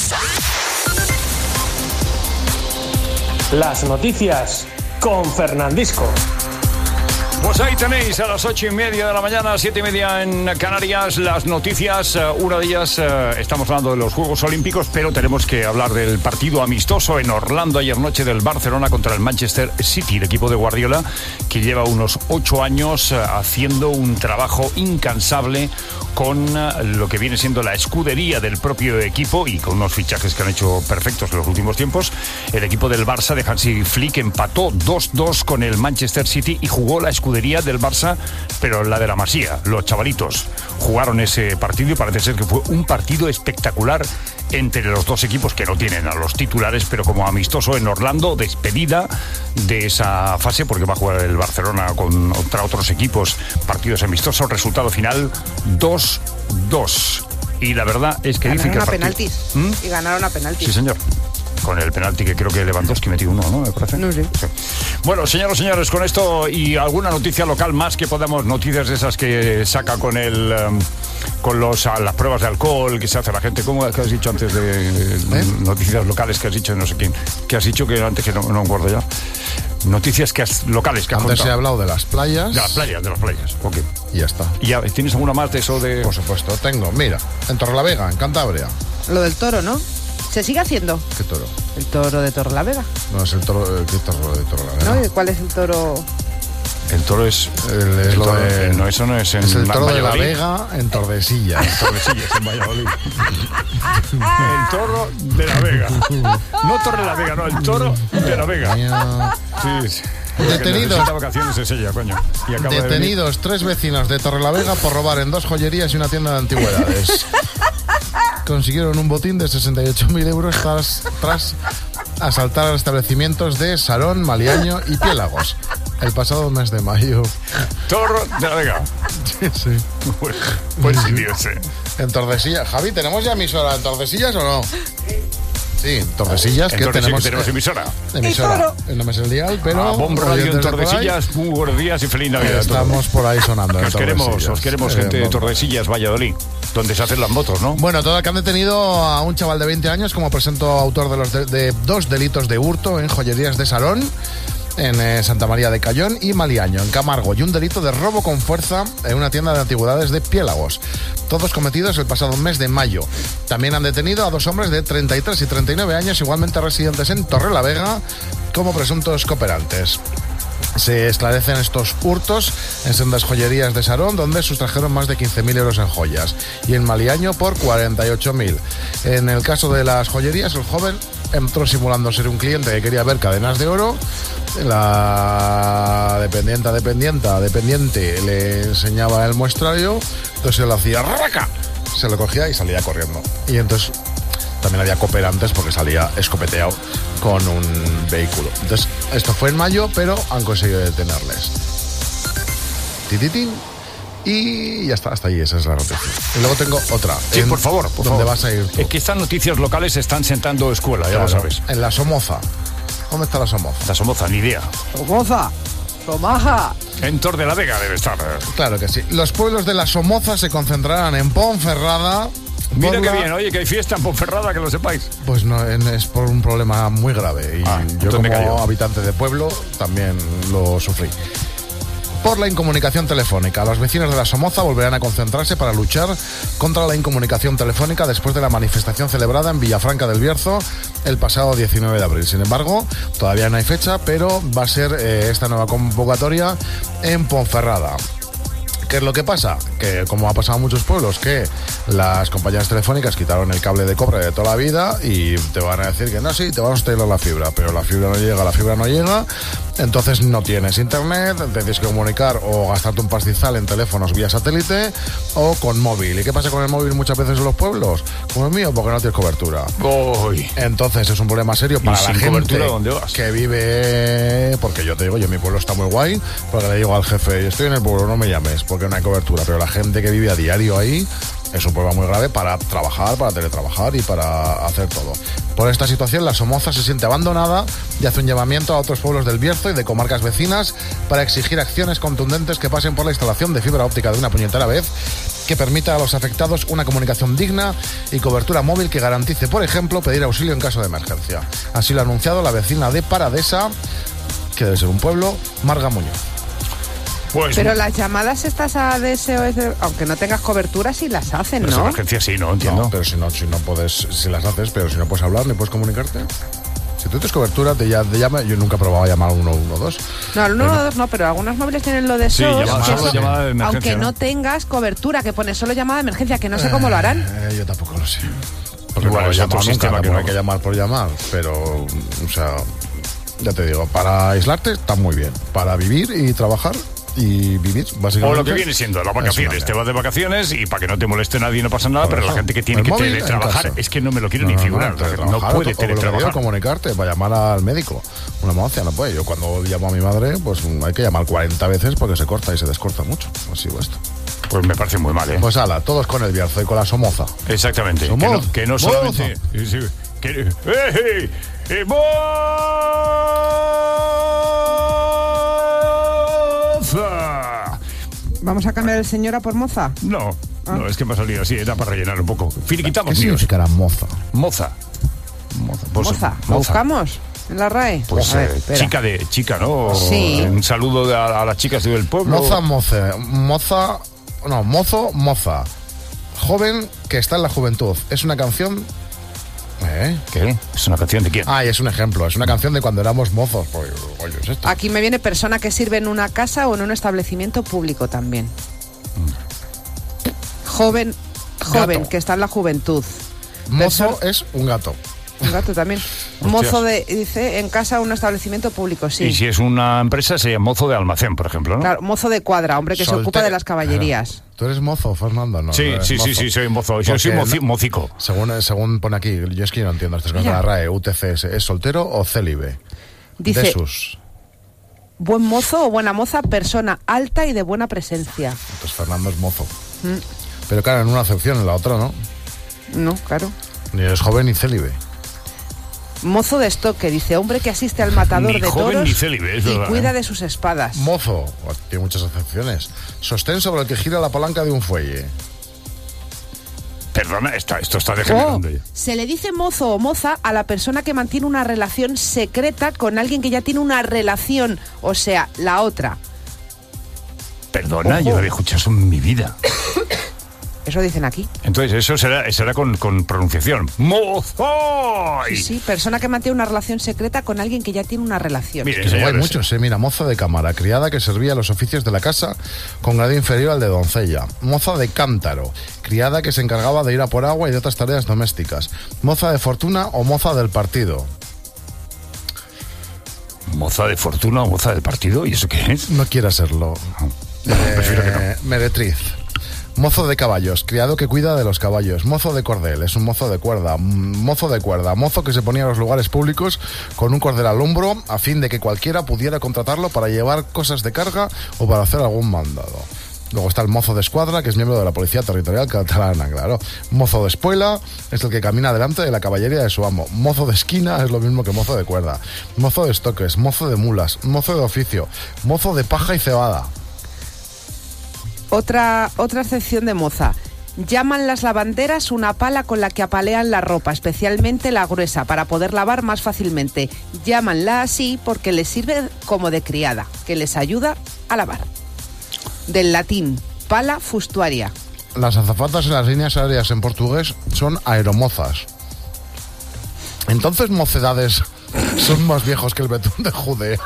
Las noticias con Fernandisco.
Pues ahí tenéis a las ocho y media de la mañana, siete y media en Canarias, las noticias. Una de ellas, eh, estamos hablando de los Juegos Olímpicos, pero tenemos que hablar del partido amistoso en Orlando ayer noche del Barcelona contra el Manchester City, el equipo de Guardiola, que lleva unos ocho años eh, haciendo un trabajo incansable con eh, lo que viene siendo la escudería del propio equipo y con unos fichajes que han hecho perfectos en los últimos tiempos. El equipo del Barça de Hansi Flick empató dos dos con el Manchester City y jugó la escudería del Barça, pero la de la Masía. Los chavalitos jugaron ese partido y parece ser que fue un partido espectacular entre los dos equipos que no tienen a los titulares, pero como amistoso en Orlando, despedida de esa fase porque va a jugar el Barcelona contra otros equipos, partidos amistosos, resultado final dos dos. Y la verdad es que
ganaron
dicen que
a
el partido...
penaltis.
¿Mm?
Y ganaron a penaltis.
Sí, señor. Con el penalti que creo que Lewandowski metió uno, ¿no? Me parece.
No sé.
Sí. Bueno, señoras y señores, con esto y alguna noticia local más que podamos, noticias de esas que saca con el um, con los a, las pruebas de alcohol que se hace la gente. ¿Cómo has dicho antes de ¿Eh? noticias locales que has dicho de no sé quién? Que has dicho que antes que no, no me acuerdo ya. Noticias que has, locales que has
Antes
contado.
he hablado de las playas.
De las playas, de las playas. Ok.
Y ya está.
¿Y ya, tienes alguna más de eso de...?
Por supuesto, tengo. Mira, en Torrelavega, en Cantabria.
Lo del toro, ¿no? ¿Se sigue haciendo?
¿Qué toro?
El toro de Torrelavega.
No, es el toro, ¿qué toro de Torrelavega?
¿No? ¿Y cuál es el toro?
El toro es...
El, es
el
lo
toro,
de,
no, eso no es en
Es el toro de la
Valladolid.
Vega en Tordesillas.
En Tordesillas, en Valladolid. El toro de la Vega. No Torre de la Vega, no, el toro de la Vega. Sí, sí.
Detenidos.
Vacaciones es ella, coño. Y acaba de
Detenidos tres vecinos de Torrelavega por robar en dos joyerías y una tienda de antigüedades. Consiguieron un botín de sesenta y ocho mil euros tras, tras asaltar a establecimientos de Sarón, Maliaño y Piélagos el pasado mes de mayo.
Toro de la Vega.
Sí, sí.
Pues, pues sí, Dios, sí.
En Tordesillas. Javi, ¿tenemos ya emisora en Tordesillas o no? Sí, en Tordesillas,
En
que
Tordesillas
tenemos,
tenemos emisora.
Emisora. No me sé el dial, pero...
A Bomb Radio en
oyentes de por ahí,
Tordesillas, muy buenos días y feliz Navidad.
Estamos por ahí sonando.
Que
en
os queremos,
Tordesillas.
os queremos
Eh,
gente de
vamos.
Tordesillas, Valladolid, donde se hacen las motos, ¿no?
Bueno, todo que han detenido a un chaval de veinte años como presunto autor de, los de, de dos delitos de hurto en joyerías de Sarón, en eh, Santa María de Cayón y Maliaño, en Camargo, y un delito de robo con fuerza en una tienda de antigüedades de Piélagos. Todos cometidos el pasado mes de mayo. También han detenido a dos hombres de treinta y tres y treinta y nueve años, igualmente residentes en Torrelavega, como presuntos cooperantes. Se esclarecen estos hurtos en sendas joyerías de Sarón, donde sustrajeron más de quince mil euros en joyas, y en Maliaño por cuarenta y ocho mil. En el caso de las joyerías, el joven entró simulando ser un cliente que quería ver cadenas de oro. La dependienta, dependienta, dependiente le enseñaba el muestrario, entonces él hacía ¡raca! Se lo cogía y salía corriendo. Y entonces también había cooperantes porque salía escopeteado con un vehículo. Entonces, esto fue en mayo, pero han conseguido detenerles. Tititín. Y ya está, hasta ahí, esa es la noticia. Y luego tengo otra.
Sí,
en,
por favor, por
¿dónde
favor.
vas a ir tú?
Es que estas noticias locales están sentando escuela, ya
Claro,
lo sabes.
En la Somoza. ¿Dónde está la Somoza?
La Somoza, ni idea.
¡Somoza! ¡Somaja!
En Tor de la Vega debe estar.
Claro que sí. Los pueblos de la Somoza se concentrarán en Ponferrada.
Mira
por
qué
la-
bien, oye, que hay fiesta en Ponferrada, que lo sepáis.
Pues no, en- es por un problema muy grave. Y
Ah,
yo
entonces me callo.
como habitante de pueblo también lo sufrí. Por la incomunicación telefónica. Los vecinos de la Somoza volverán a concentrarse para luchar contra la incomunicación telefónica después de la manifestación celebrada en Villafranca del Bierzo el pasado diecinueve de abril. Sin embargo, todavía no hay fecha, pero va a ser eh, esta nueva convocatoria en Ponferrada. ¿Qué es lo que pasa? Que como ha pasado en muchos pueblos, que las compañías telefónicas quitaron el cable de cobre de toda la vida y te van a decir que no, sí, te vamos a instalar la fibra, pero la fibra no llega, la fibra no llega, entonces no tienes internet, te tienes que comunicar o gastarte un pastizal en teléfonos vía satélite o con móvil. ¿Y qué pasa con el móvil muchas veces en los pueblos? Como el mío, porque no tienes cobertura.
Uy.
Entonces es un problema serio para
¿Y
la
sin
gente
cobertura dónde vas?
que vive, porque yo te digo, yo mi pueblo está muy guay, porque le digo al jefe, estoy en el pueblo, no me llames, porque no hay cobertura, pero la gente que vive a diario ahí Es un problema muy grave para trabajar, para teletrabajar y para hacer todo. Por esta situación, la Somoza se siente abandonada y hace un llamamiento a otros pueblos del Bierzo y de comarcas vecinas para exigir acciones contundentes que pasen por la instalación de fibra óptica de una puñetera vez, que permita a los afectados una comunicación digna y cobertura móvil que garantice, por ejemplo, pedir auxilio en caso de emergencia. Así lo ha anunciado la vecina de Paradesa, que debe ser un pueblo, Marga Muñoz.
Pues,
pero las llamadas estas a D S O S, aunque no tengas cobertura, sí las hacen, ¿no?
Pero emergencia sí, ¿no? Entiendo.
No, pero si no, si no puedes, si las haces, pero si no puedes hablar ni puedes comunicarte. Si tú tienes cobertura, te, ya, te llama. Yo nunca he probado a llamar al uno uno dos.
No, al uno uno dos no, pero algunos móviles tienen lo de S O S.
Sí, llamada,
que
solo
eso,
llamada de emergencia,
aunque no,
¿no?
tengas cobertura, que pone solo llamada de emergencia, que no sé cómo lo harán.
Eh, yo tampoco lo sé. Porque
Igual
no
es
he
otro
llamado
sistema
nunca,
que
no
no.
hay que llamar por llamar, pero, o sea, ya te digo, para aislarte está muy bien. Para vivir y trabajar y vivir, básicamente.
O lo que viene siendo las vacaciones. Te vas de vacaciones y para que no te moleste nadie no pasa nada,
Por
pero
eso,
la gente que tiene
el
que
móvil en
teletrabajar,
casa.
es que no me lo quiero
No,
ni
no,
figurar.
no,
No,
teletrabajar,
puede
o- o lo que digo,
teletrabajar.
comunicarte para llamar al médico. Una mocia no puede. Yo cuando llamo a mi madre, pues hay que llamar cuarenta veces porque se corta y se descorta mucho. Así o esto.
Pues me parece muy mal, ¿eh?
Pues ala, todos con el Bierzo y con la Somoza.
Exactamente. Que
Somoza.
no, que no solamente. Sí, sí, que, ¡eh, eh, eh, moza!
¿Vamos a cambiar el señora por moza?
No,
Ah.
no, es que me ha salido así, era para rellenar un poco. Finiquitamos,
¿Qué
niños.
significará moza?
Moza. Moza. Pues,
moza. ¿Lo buscamos en la R A E?
Pues
A ver,
eh,
espera.
chica de chica, ¿no?
Sí.
Un saludo de- a, a las chicas del pueblo.
Moza, moce. Moza. No, mozo, moza. Joven que está en la juventud. Es una canción. ¿Eh?
¿Qué? ¿Es una canción de quién?
Ah, y es un ejemplo. Es una canción de cuando éramos mozos. Pues, oye, es esto.
Aquí me viene persona que sirve en una casa o en un establecimiento público también. Joven, joven
Gato.
que está en la juventud.
Mozo es un gato.
Un gato también.
Hostias.
Mozo de, dice, en casa o un establecimiento público, sí.
Y si es una empresa, sería mozo de almacén, por ejemplo, ¿no?
Claro, mozo de cuadra, hombre que se
Solte-
ocupa de las caballerías.
¿Tú eres mozo, Fernando? No,
Sí,
no eres
sí, sí,
mozo.
sí, soy mozo. Yo soy
Porque
moci- mocico.
Según, según pone aquí, yo es que no entiendo estas cosas de
Mira.
la R A E, U T C S, ¿es soltero o célibe?
Dice,
Desus.
buen mozo o buena moza, persona alta y de buena presencia.
Entonces Fernando es mozo.
Mm,
Pero claro, en una acepción, en la otra no.
no, claro.
Ni eres joven ni célibe.
Mozo de estoque, dice, hombre que asiste al matador
Ni
de
joven
toros
ni célibe, es
y
verdad,
cuida
¿eh?
de sus espadas.
Mozo, pues, tiene muchas acepciones. Sostén sobre el que gira la palanca de un fuelle.
Perdona, está, esto está
Oh,
degenerando ya.
se le dice mozo o moza a la persona que mantiene una relación secreta con alguien que ya tiene una relación, o sea, la otra.
Perdona,
Ojo.
yo no había escuchado eso en mi vida.
Eso dicen aquí.
Entonces, eso será, será con, con pronunciación. ¡Mozo!
Sí, sí, persona que mantiene una relación secreta con alguien que ya tiene una relación.
Mire,
Que luego hay
señores,
muchos, eh. Mira, moza de cámara, criada que servía los oficios de la casa con grado inferior al de doncella. Moza de cántaro, criada que se encargaba de ir a por agua y de otras tareas domésticas. Moza de fortuna o moza del partido.
moza de fortuna o moza del partido, ¿y eso qué es?
No quiera serlo.
No, prefiero que no.
Eh, meretriz. Mozo de caballos, criado que cuida de los caballos. Mozo de cordel, es un mozo de cuerda. Mm, Mozo de cuerda, mozo que se ponía en los lugares públicos con un cordel al hombro a fin de que cualquiera pudiera contratarlo para llevar cosas de carga o para hacer algún mandado. Luego está el mozo de escuadra, que es miembro de la Policía Territorial Catalana, claro. Mozo de espuela es el que camina delante de la caballería de su amo. Mozo de esquina es lo mismo que mozo de cuerda. Mozo de estoques, mozo de mulas, mozo de oficio, mozo de paja y cebada.
Otra, otra excepción de moza. Llaman las lavanderas una pala con la que apalean la ropa, especialmente la gruesa, para poder lavar más fácilmente. Llámanla así porque les sirve como de criada, que les ayuda a lavar. Del latín, pala fustuaria.
Las azafatas en las líneas aéreas en portugués son aeromozas. Entonces, mocedades son más viejos que el betún de Judea.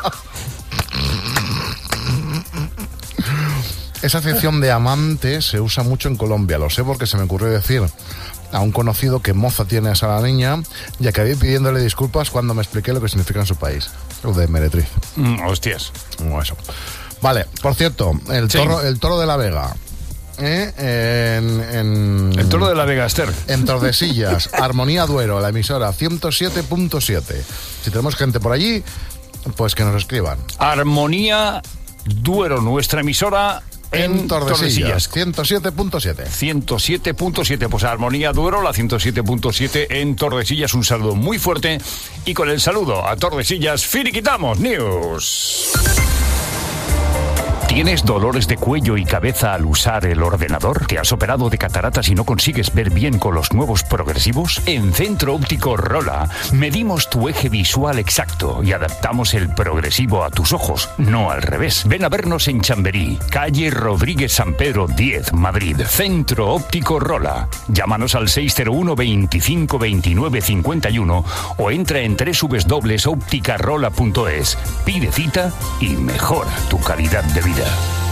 Esa acepción de amante se usa mucho en Colombia. Lo sé porque se me ocurrió decir a un conocido que moza tienes a la niña y acabé pidiéndole disculpas cuando me expliqué lo que significa en su país. Lo de meretriz.
Mm, hostias.
Como eso. Vale, por cierto, el,
Sí.
toro, el toro de la Vega. ¿eh? En, en-
El toro de la Vega, Esther.
En Tordesillas, Armonía Duero, la emisora ciento siete punto siete. Si tenemos gente por allí, pues que nos escriban.
Armonía Duero, nuestra emisora
en Tordesillas. ciento siete punto siete.
ciento siete punto siete. Pues Armonía Duero, la ciento siete punto siete en Tordesillas. Un saludo muy fuerte. Y con el saludo a Tordesillas, finiquitamos News. ¿Tienes dolores de cuello y cabeza al usar el ordenador? ¿Te has operado de cataratas y no consigues ver bien con los nuevos progresivos? En Centro Óptico Rola medimos tu eje visual exacto y adaptamos el progresivo a tus ojos, no al revés. Ven a vernos en Chamberí, calle Rodríguez San Pedro diez, Madrid. Centro Óptico Rola. Llámanos al seis cero uno, veinticinco, veintinueve, cincuenta y uno o entra en doble u doble u doble u punto ópticarola punto es. Pide cita y mejora tu calidad de vida.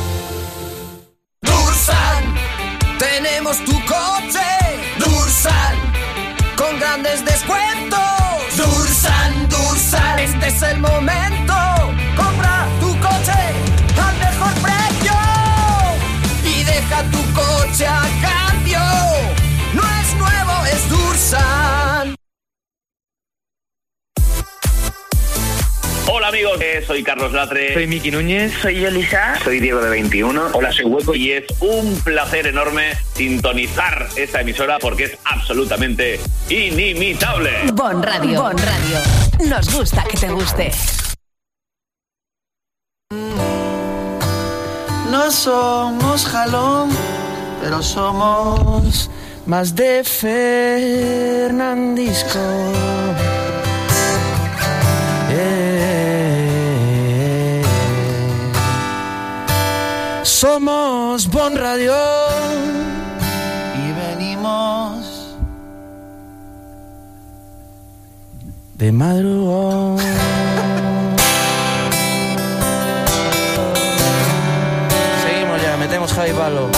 Dursan, tenemos tu coche. Dursan, con grandes descuentos. Dursan, Dursan, este es el momento. Compra tu coche al mejor precio y deja tu coche a cambio. No es nuevo, es Dursan.
Hola amigos, eh, soy Carlos Latre.
Soy Miki Núñez.
Soy Elisa.
Soy Diego de veintiuno.
Hola, soy Hueco y es un placer enorme sintonizar esta emisora porque es absolutamente inimitable.
Bon Radio. Bon Radio. Nos gusta que te guste.
No somos jalón, pero somos más de Fernandisco. Somos Bon Radio y venimos de madrugón. Seguimos ya, metemos Javi Palo.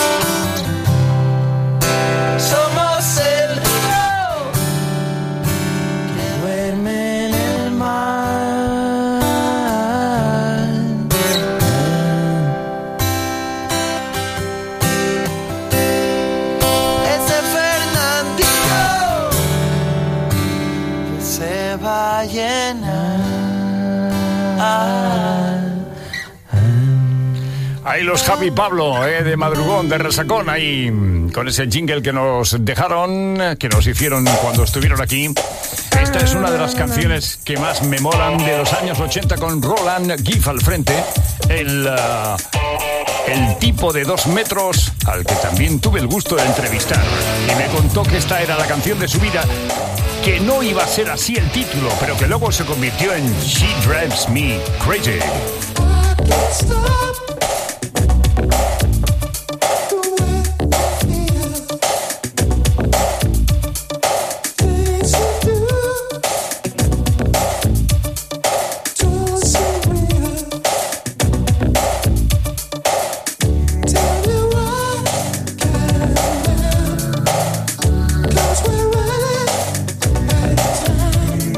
Somos el río que duerme en el mar.
Ahí los Javi Pablo, eh, de madrugón, de resacón, ahí con ese jingle que nos dejaron, que nos hicieron cuando estuvieron aquí. Esta es una de las canciones que más me molan de los años ochenta con Roland Giff al frente, el, uh, el tipo de dos metros al que también tuve el gusto de entrevistar. Y me contó que esta era la canción de su vida, que no iba a ser así el título, pero que luego se convirtió en She Drives Me Crazy.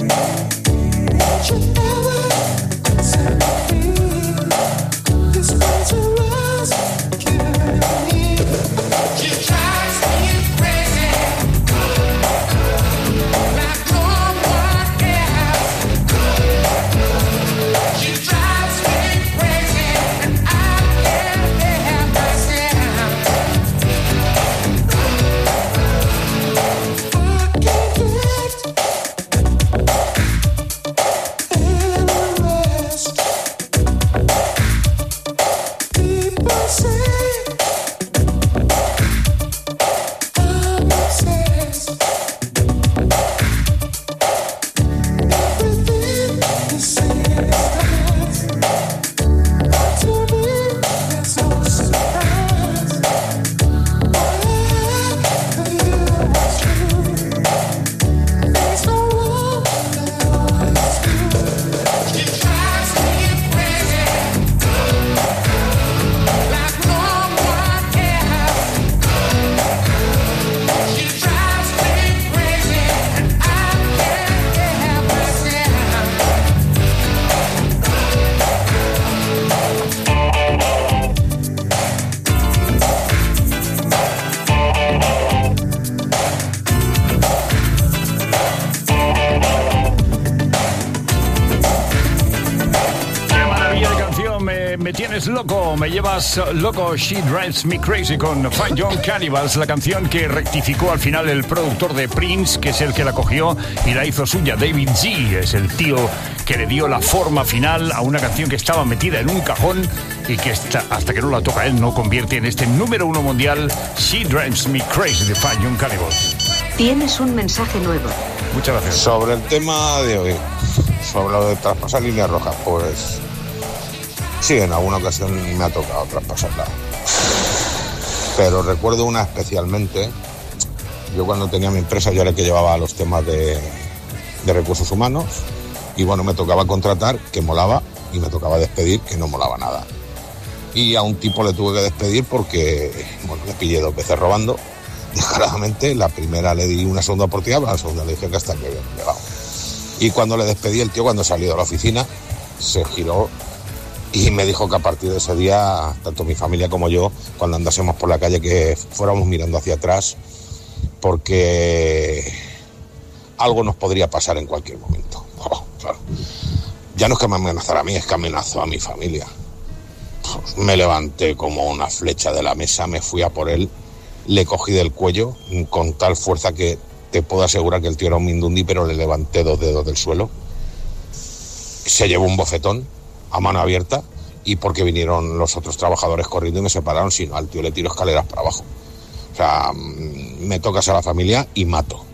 This
Loco, me llevas loco, She Drives Me Crazy con Fat Young Cannibals, la canción que rectificó al final el productor de Prince, que es el que la cogió y la hizo suya. David G es el tío que le dio la forma final a una canción que estaba metida en un cajón y que está, hasta que no la toca él no convierte en este número uno mundial, She Drives Me Crazy de Fat Young Cannibals.
Tienes un mensaje nuevo.
Muchas gracias.
Sobre el tema de hoy, sobre lo de traspasar líneas rojas, pues sí, en alguna ocasión me ha tocado traspasarla. Pero recuerdo una especialmente. Yo cuando tenía mi empresa, yo era el que llevaba los temas de, de recursos humanos. Y bueno, me tocaba contratar, que molaba, y me tocaba despedir, que no molaba nada. Y a un tipo le tuve que despedir porque, bueno, le pillé dos veces robando, descaradamente. La primera le di una segunda oportunidad, la segunda le dije que hasta que había llegado. Y cuando le despedí, el tío, cuando salió de la oficina, se giró y me dijo que a partir de ese día, tanto mi familia como yo, cuando andásemos por la calle, que fuéramos mirando hacia atrás, porque algo nos podría pasar en cualquier momento. Oh, claro. Ya no es que me amenazara a mí, es que amenazó a mi familia. Me levanté como una flecha de la mesa, me fui a por él, le cogí del cuello con tal fuerza que te puedo asegurar que el tío era un mindundi, pero le levanté dos dedos del suelo. Se llevó un bofetón a mano abierta y porque vinieron los otros trabajadores corriendo y me separaron, sino al tío le tiro escaleras para abajo. O sea, me tocas a la familia y mato.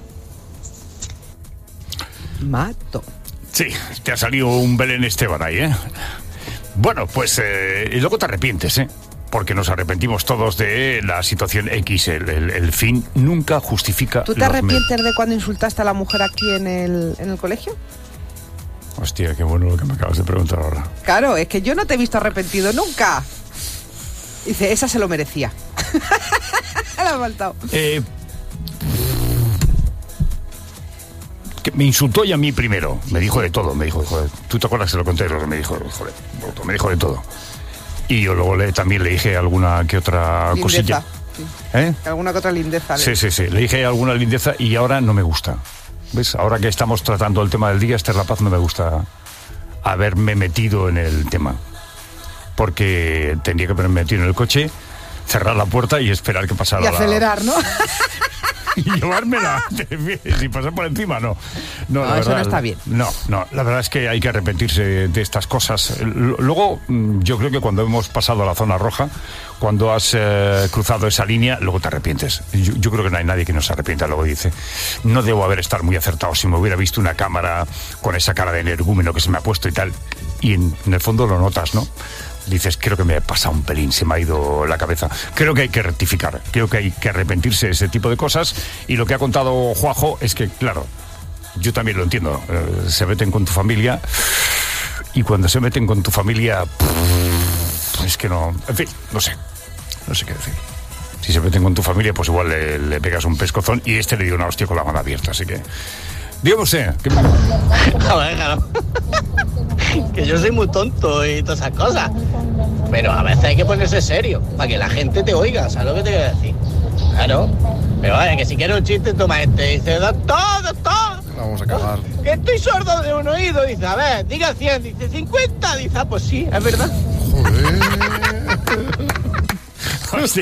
Mato.
Sí, te ha salido un Belén Esteban ahí, ¿eh? Bueno, pues eh, y luego te arrepientes, ¿eh? Porque nos arrepentimos todos de la situación X. El, el, el fin nunca justifica.
¿Tú te arrepientes me... de cuando insultaste a la mujer aquí en el, en el colegio?
Hostia, qué bueno lo que me acabas de preguntar ahora.
Claro, es que yo no te he visto arrepentido nunca. Dice, esa se lo merecía. Le ha faltado.
Eh, que me insultó y a mí primero. Me dijo de todo. Me dijo, joder, ¿tú te acuerdas que se lo conté? Lo que me dijo, joder, me dijo de todo. Y yo luego le, también le dije alguna que otra lindeza, cosilla.
Sí.
¿Eh?
Alguna que otra lindeza.
Sí, sí, sí. Le dije alguna lindeza y ahora no me gusta. ¿Ves? Ahora que estamos tratando el tema del día, Esther La Paz, no me gusta haberme metido en el tema. Porque tendría que haberme metido en el coche, cerrar la puerta y esperar que pasara.
Y acelerar,
la...
¿no?
Y llevármela. Si pasar por encima, no. No,
no
la
eso
verdad,
no está bien.
No, no. La verdad es que hay que arrepentirse de estas cosas. Luego, yo creo que cuando hemos pasado a la zona roja, cuando has eh, cruzado esa línea, luego te arrepientes. Yo, yo creo que no hay nadie que no se arrepienta. Luego dice, no debo haber estado muy acertado si me hubiera visto una cámara con esa cara de energúmeno que se me ha puesto y tal. Y en, en el fondo lo notas, ¿no? Dices, creo que me he pasado un pelín, se me ha ido la cabeza. Creo que hay que rectificar, creo que hay que arrepentirse de ese tipo de cosas. Y lo que ha contado Juanjo es que, claro, yo también lo entiendo. Eh, se meten con tu familia y cuando se meten con tu familia, pff, es que no... En fin, no sé, no sé qué decir. Si se meten con tu familia, pues igual le, le pegas un pescozón y este le dio una hostia con la mano abierta, así que... Dígame usted. ¿Qué...
A ver, claro. Que yo soy muy tonto y todas esas cosas. Pero a veces hay que ponerse serio, para que la gente te oiga, ¿sabes lo que te voy a decir? Claro. Pero vaya, que si quieres un chiste, toma este. Dice, doctor, doctor.
Vamos a cagar.
Que estoy sordo de un oído. Dice, a ver, diga cien. Dice, cincuenta. Dice, ah, pues sí, es verdad.
Hostia,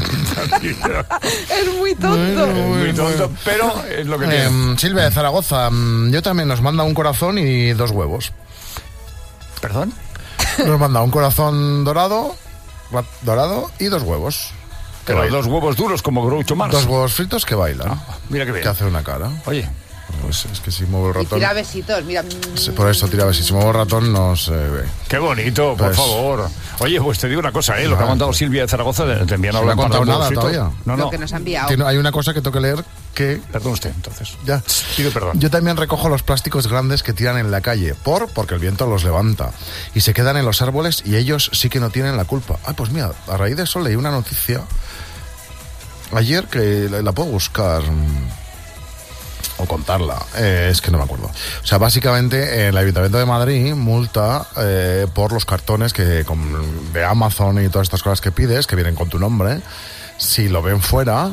es muy tonto.
Bueno, muy tonto, pero es lo que
eh,
tiene.
Silvia de Zaragoza, yo también nos manda un corazón y dos huevos.
¿Perdón?
Nos manda un corazón dorado, dorado y dos huevos.
Pero dos huevos duros como Groucho Marx.
Dos huevos fritos que bailan.
Ah, mira qué bien.
Que hace una cara.
Oye.
Pues es que si muevo el ratón...
Y tira besitos, mira.
Por eso tira besitos. Si muevo el ratón no se ve.
Qué bonito, por pues... favor. Oye, pues te digo una cosa, ¿eh? Lo que ha mandado Silvia de Zaragoza, te envían a hablar
no
con
ha contado nada todavía.
No, no.
Lo que nos ha enviado.
Tiene, hay una cosa que tengo que leer que...
Perdón usted, entonces.
Ya.
Pido perdón.
Yo también recojo los plásticos grandes que tiran en la calle. Por, porque el viento los levanta. Y se quedan en los árboles y ellos sí que no tienen la culpa. Ah, pues mira, a raíz de eso leí una noticia ayer que la, la puedo buscar... o contarla, eh, es que no me acuerdo. O sea, básicamente el Ayuntamiento de Madrid multa eh, por los cartones que con, de Amazon y todas estas cosas que pides, que vienen con tu nombre, si lo ven fuera,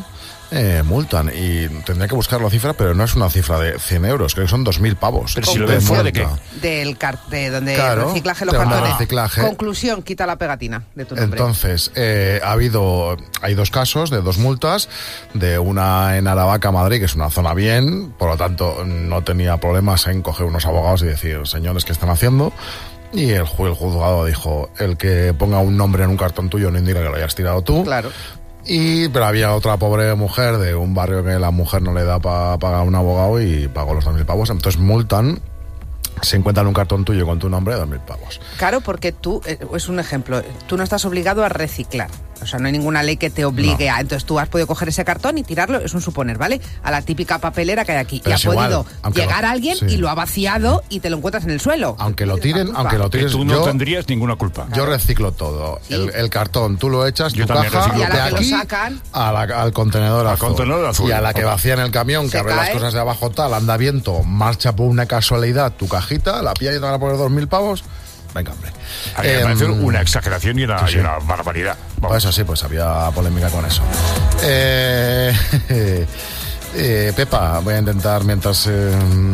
eh, multan. Y tendría que buscar la cifra, pero no es una cifra de cien euros, creo que son dos mil pavos.
Pero si lo ven fuera de qué?
Del car de donde
claro,
reciclaje los
de
cartones.
reciclaje.
Conclusión, quita la pegatina de tu nombre.
Entonces, eh, ha habido, hay dos casos de dos multas, de una en Aravaca, Madrid, que es una zona bien, por lo tanto no tenía problemas en coger unos abogados y decir, señores, ¿qué están haciendo? Y el, ju- el juzgado dijo, el que ponga un nombre en un cartón tuyo no indica que lo hayas tirado tú.
Claro.
Y, pero había otra pobre mujer de un barrio que la mujer no le da para pagar un abogado y pagó los dos mil pavos. Entonces multan, se encuentran un cartón tuyo con tu nombre de dos mil pavos.
Claro, porque tú, eh, es un ejemplo, tú no estás obligado a reciclar. O sea, no hay ninguna ley que te obligue no. a... Entonces tú has podido coger ese cartón y tirarlo, es un suponer, ¿vale? A la típica papelera que hay aquí.
Pero
y ha
igual,
podido llegar
lo,
alguien
sí.
y lo ha vaciado y te lo encuentras en el suelo.
Aunque lo tiren, aunque lo tires...
Que tú no
yo,
tendrías ninguna culpa.
Yo reciclo todo. Sí. El, el cartón, tú lo echas,
yo
tu
también
caja,
reciclo.
Y a la
de
que
aquí
lo sacan...
A la, al contenedor
al
azul.
contenedor azul.
Y a la que vacían el camión, que abre cae. las cosas de abajo tal, anda viento, marcha por una casualidad tu cajita, la pilla y te van a poner dos mil pavos... Venga, hombre.
A mí me
eh,
parece una exageración y una,
sí, sí.
y una barbaridad.
Vamos. Pues eso sí, pues había polémica con eso. Eh, eh, Pepa, voy a intentar mientras eh,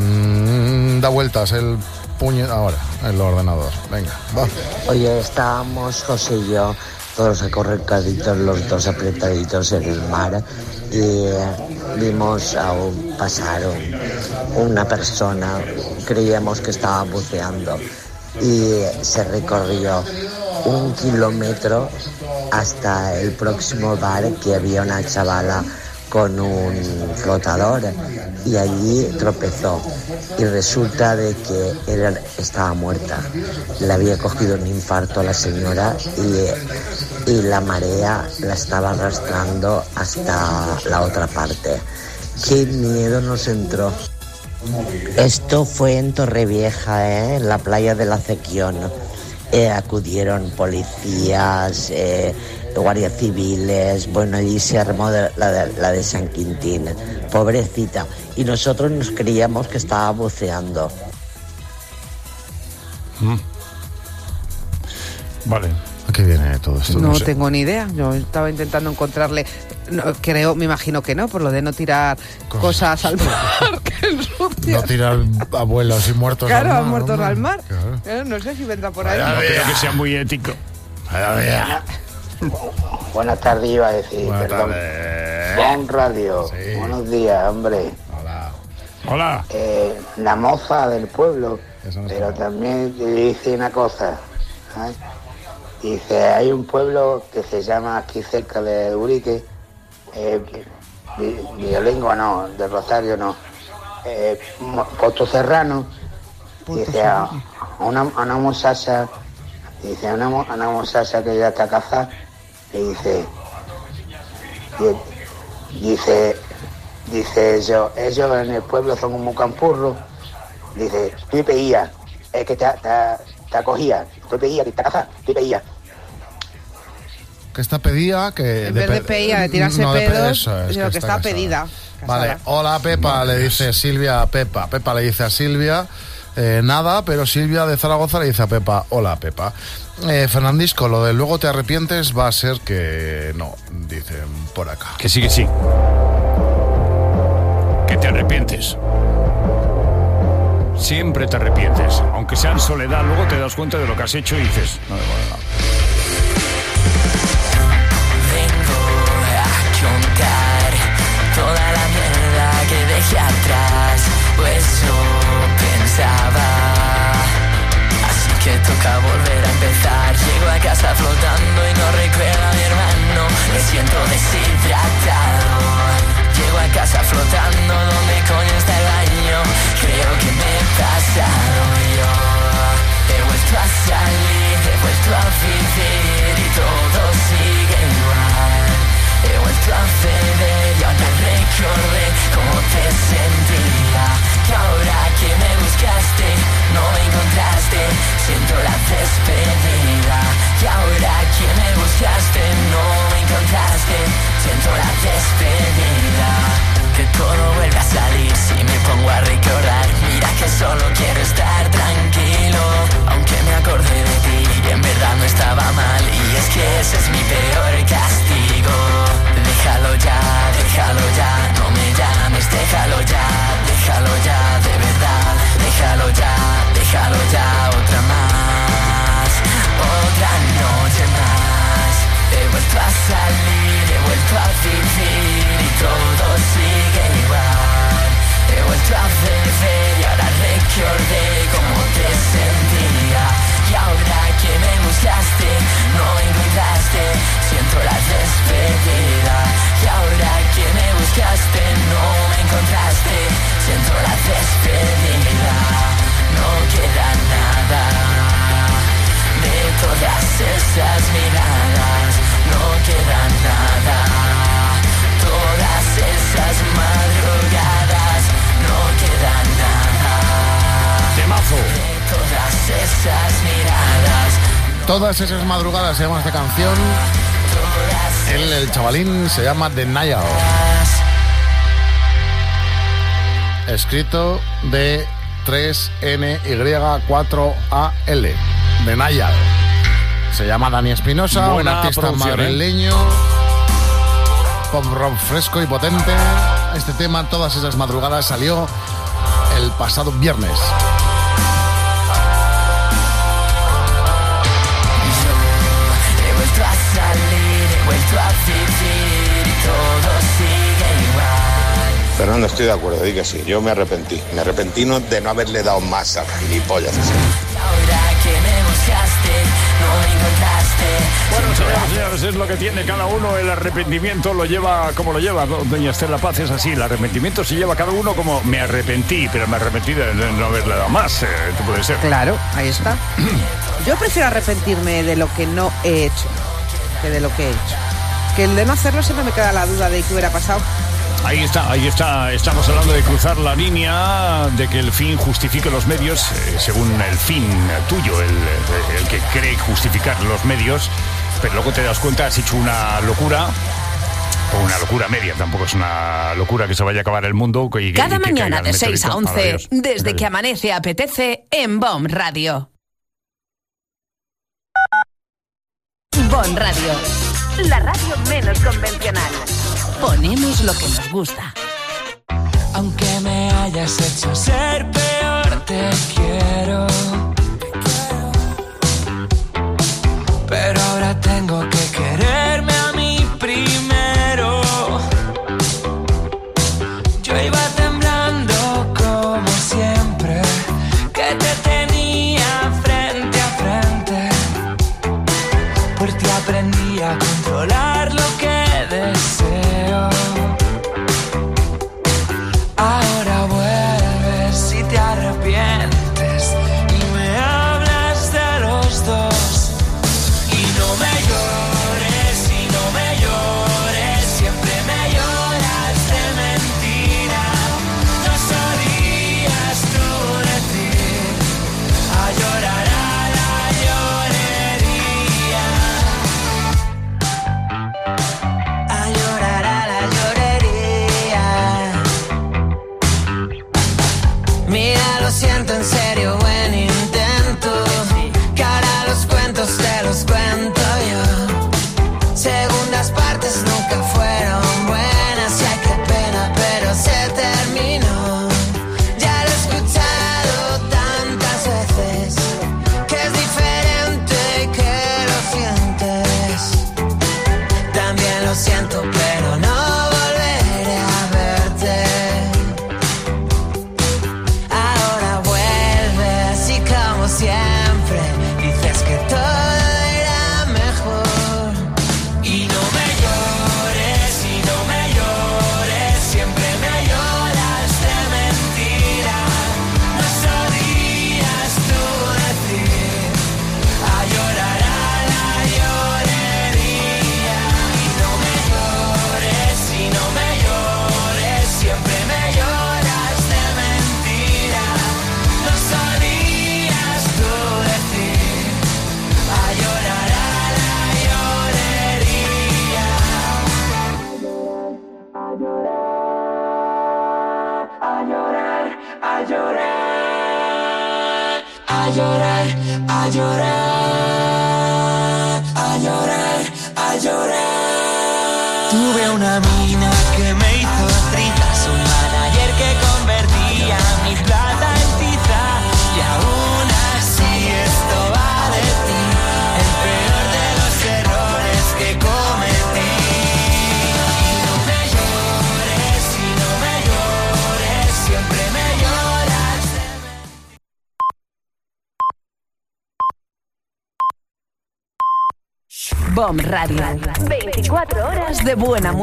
da vueltas el puño ahora, el ordenador. Venga, va.
Oye, estábamos José y yo todos acorrecaditos, los dos apretaditos en el mar y eh, vimos a un, pasar un, una persona, creíamos que estaba buceando y se recorrió un kilómetro hasta el próximo bar, que había una chavala con un flotador y allí tropezó y resulta de que era, estaba muerta. Le había cogido un infarto a la señora y, y la marea la estaba arrastrando hasta la otra parte. Qué miedo nos entró. Esto fue en Torrevieja, ¿eh? En la playa de la Cequión. Eh, acudieron policías, eh, guardias civiles, bueno, allí se armó de, la, de, la de San Quintín, pobrecita. Y nosotros nos creíamos que estaba buceando.
Mm. Vale.
¿A qué viene todo esto?
No,
no sé.
tengo ni idea. Yo estaba intentando encontrarle... No, creo, me imagino que no, por lo de no tirar cosas, cosas al mar. Que
no tirar abuelos y muertos
claro,
al mar.
Claro, muertos
hombre.
al mar.
Claro.
Claro, no sé si vendrá por ahí.
No creo que sea muy ético.
Buenas tardes, iba a decir,
Buenas
perdón.
tardes.
Bon Radio.
Sí.
Buenos días, hombre.
Hola.
Hola.
Eh, la moza del pueblo,
no
pero también te dice una cosa. ¿eh? Dice, hay un pueblo que se llama aquí cerca de Urique, eh, Violengo no, de Rosario no, eh, Puerto Serrano. Dice a una, a una muchacha, dice a una, a una muchacha que ya está casada, le dice, dice, dice yo, ellos en el pueblo son como campurros, dice, tú pedías, es que te, te, te acogía, tú pedías, que está casada, tú pedías.
Que está pedida, que...
En vez de pedida, de tirarse
no, de
pedos,
eso es,
sino
que
que
está
está
casada.
pedida. Casada.
Vale, hola Pepa, le dice Silvia a Pepa. Pepa le dice a Silvia, eh, nada, pero Silvia de Zaragoza le dice a Pepa, hola Pepa. Eh, Fernandisco, lo de luego te arrepientes va a ser que no, dicen por acá.
Que sí, que sí. Que te arrepientes. Siempre te arrepientes. Aunque sea en soledad, luego te das cuenta de lo que has hecho y dices, no me vale nada.
Contar toda la mierda que dejé atrás, pues yo pensaba, así que toca volver a empezar. Llego a casa flotando y no recuerdo a mi hermano, me siento deshidratado. Llego a casa flotando, ¿dónde coño está el baño? Creo que me he pasado yo. He vuelto a salir, he vuelto a vivir y todo sigue igual. He vuelto a ceder y ahora recordé cómo te sentía. Que ahora que me buscaste, no me encontraste, siento la despedida. Que ahora que me buscaste, no me encontraste, siento la despedida. Que todo vuelve a salir si me pongo a recordar. Mira que solo quiero estar tranquilo, aunque me acordé de ti y en verdad no estaba mal. Y es que ese es mi peor castigo. Déjalo ya, déjalo
Todas esas madrugadas se llama esta canción. El, el chavalín se llama Denial. Escrito de tres N Y cuatro A L. Denial. Se llama Dani Espinosa, un artista madrileño. Pop rock fresco y potente. Este tema, Todas esas madrugadas, salió el pasado viernes.
He vuelto a salir, he vuelto a vivir y todo sigue igual.
Fernando, estoy de acuerdo, di que sí. Yo me arrepentí. Me arrepentí no- de no haberle dado más a gilipollas.
Ahora que me buscaste, no encontraste.
Bueno, señoras y señores, es lo que tiene cada uno. El arrepentimiento lo lleva como lo lleva. Doña Estela Paz es así. El arrepentimiento se lleva cada uno como me arrepentí, pero me arrepentí de no haberle dado más. Eh, puede ser.
Claro, ahí está. Yo prefiero arrepentirme de lo que no he hecho que de lo que he hecho. Que el de no hacerlo siempre me queda la duda de qué hubiera pasado.
Ahí está, ahí está. Estamos hablando de cruzar la línea, de que el fin justifique los medios, eh, según el fin tuyo, el, el que cree justificar los medios, pero luego te das cuenta, has hecho una locura, o una locura media, tampoco es una locura que se vaya a acabar el mundo. Y,
Cada
y que
mañana
caiga el
de seis a
meteorito. Para
once,
Dios.
desde que amanece apetece, en B O M Radio. B O M Radio, la radio menos convencional. Ponemos lo que nos gusta.
Aunque me hayas hecho ser peor, te quiero. Pero ahora tengo que quererme a mí primero. Yo iba temblando como siempre, que te tenía frente a frente. Por ti aprendí a controlar lo que deseo. Ahora vuelves si te arrepientes y me hablas de los dos. Y no me llores, y no me llores, siempre me lloras de mentira. No sabías tú decir a llorar a la llorería. A llorar a la llorería. Mira, lo siento en serio, buen intento. Que ahora los cuentos te los cuento yo. Segundas partes nunca fueron buenas. Y ay, qué pena, pero se terminó. Ya lo he escuchado tantas veces, que es diferente y que lo sientes. También lo siento, pero no volveré a verte. Ahora vuelves y como siempre dices que todo irá mejor. Y no me llores, y no me llores, siempre me lloras de mentira. No sabías tú decir a llorar a la llorería. Y no me llores, y no me llores, siempre me lloras de mentira. No sabías tú decir a llorar a la llorería. A llorar, a llorar, a llorar, a llorar, a llorar, a llorar. Tuve una mina que me hizo trizas, un manager que convertía mi plata en tiza. Y aún así esto va de ti, el peor de los errores que cometí. Y no me llores, y no me llores, siempre me lloras.
B O M Radio, veinticuatro horas de buena música.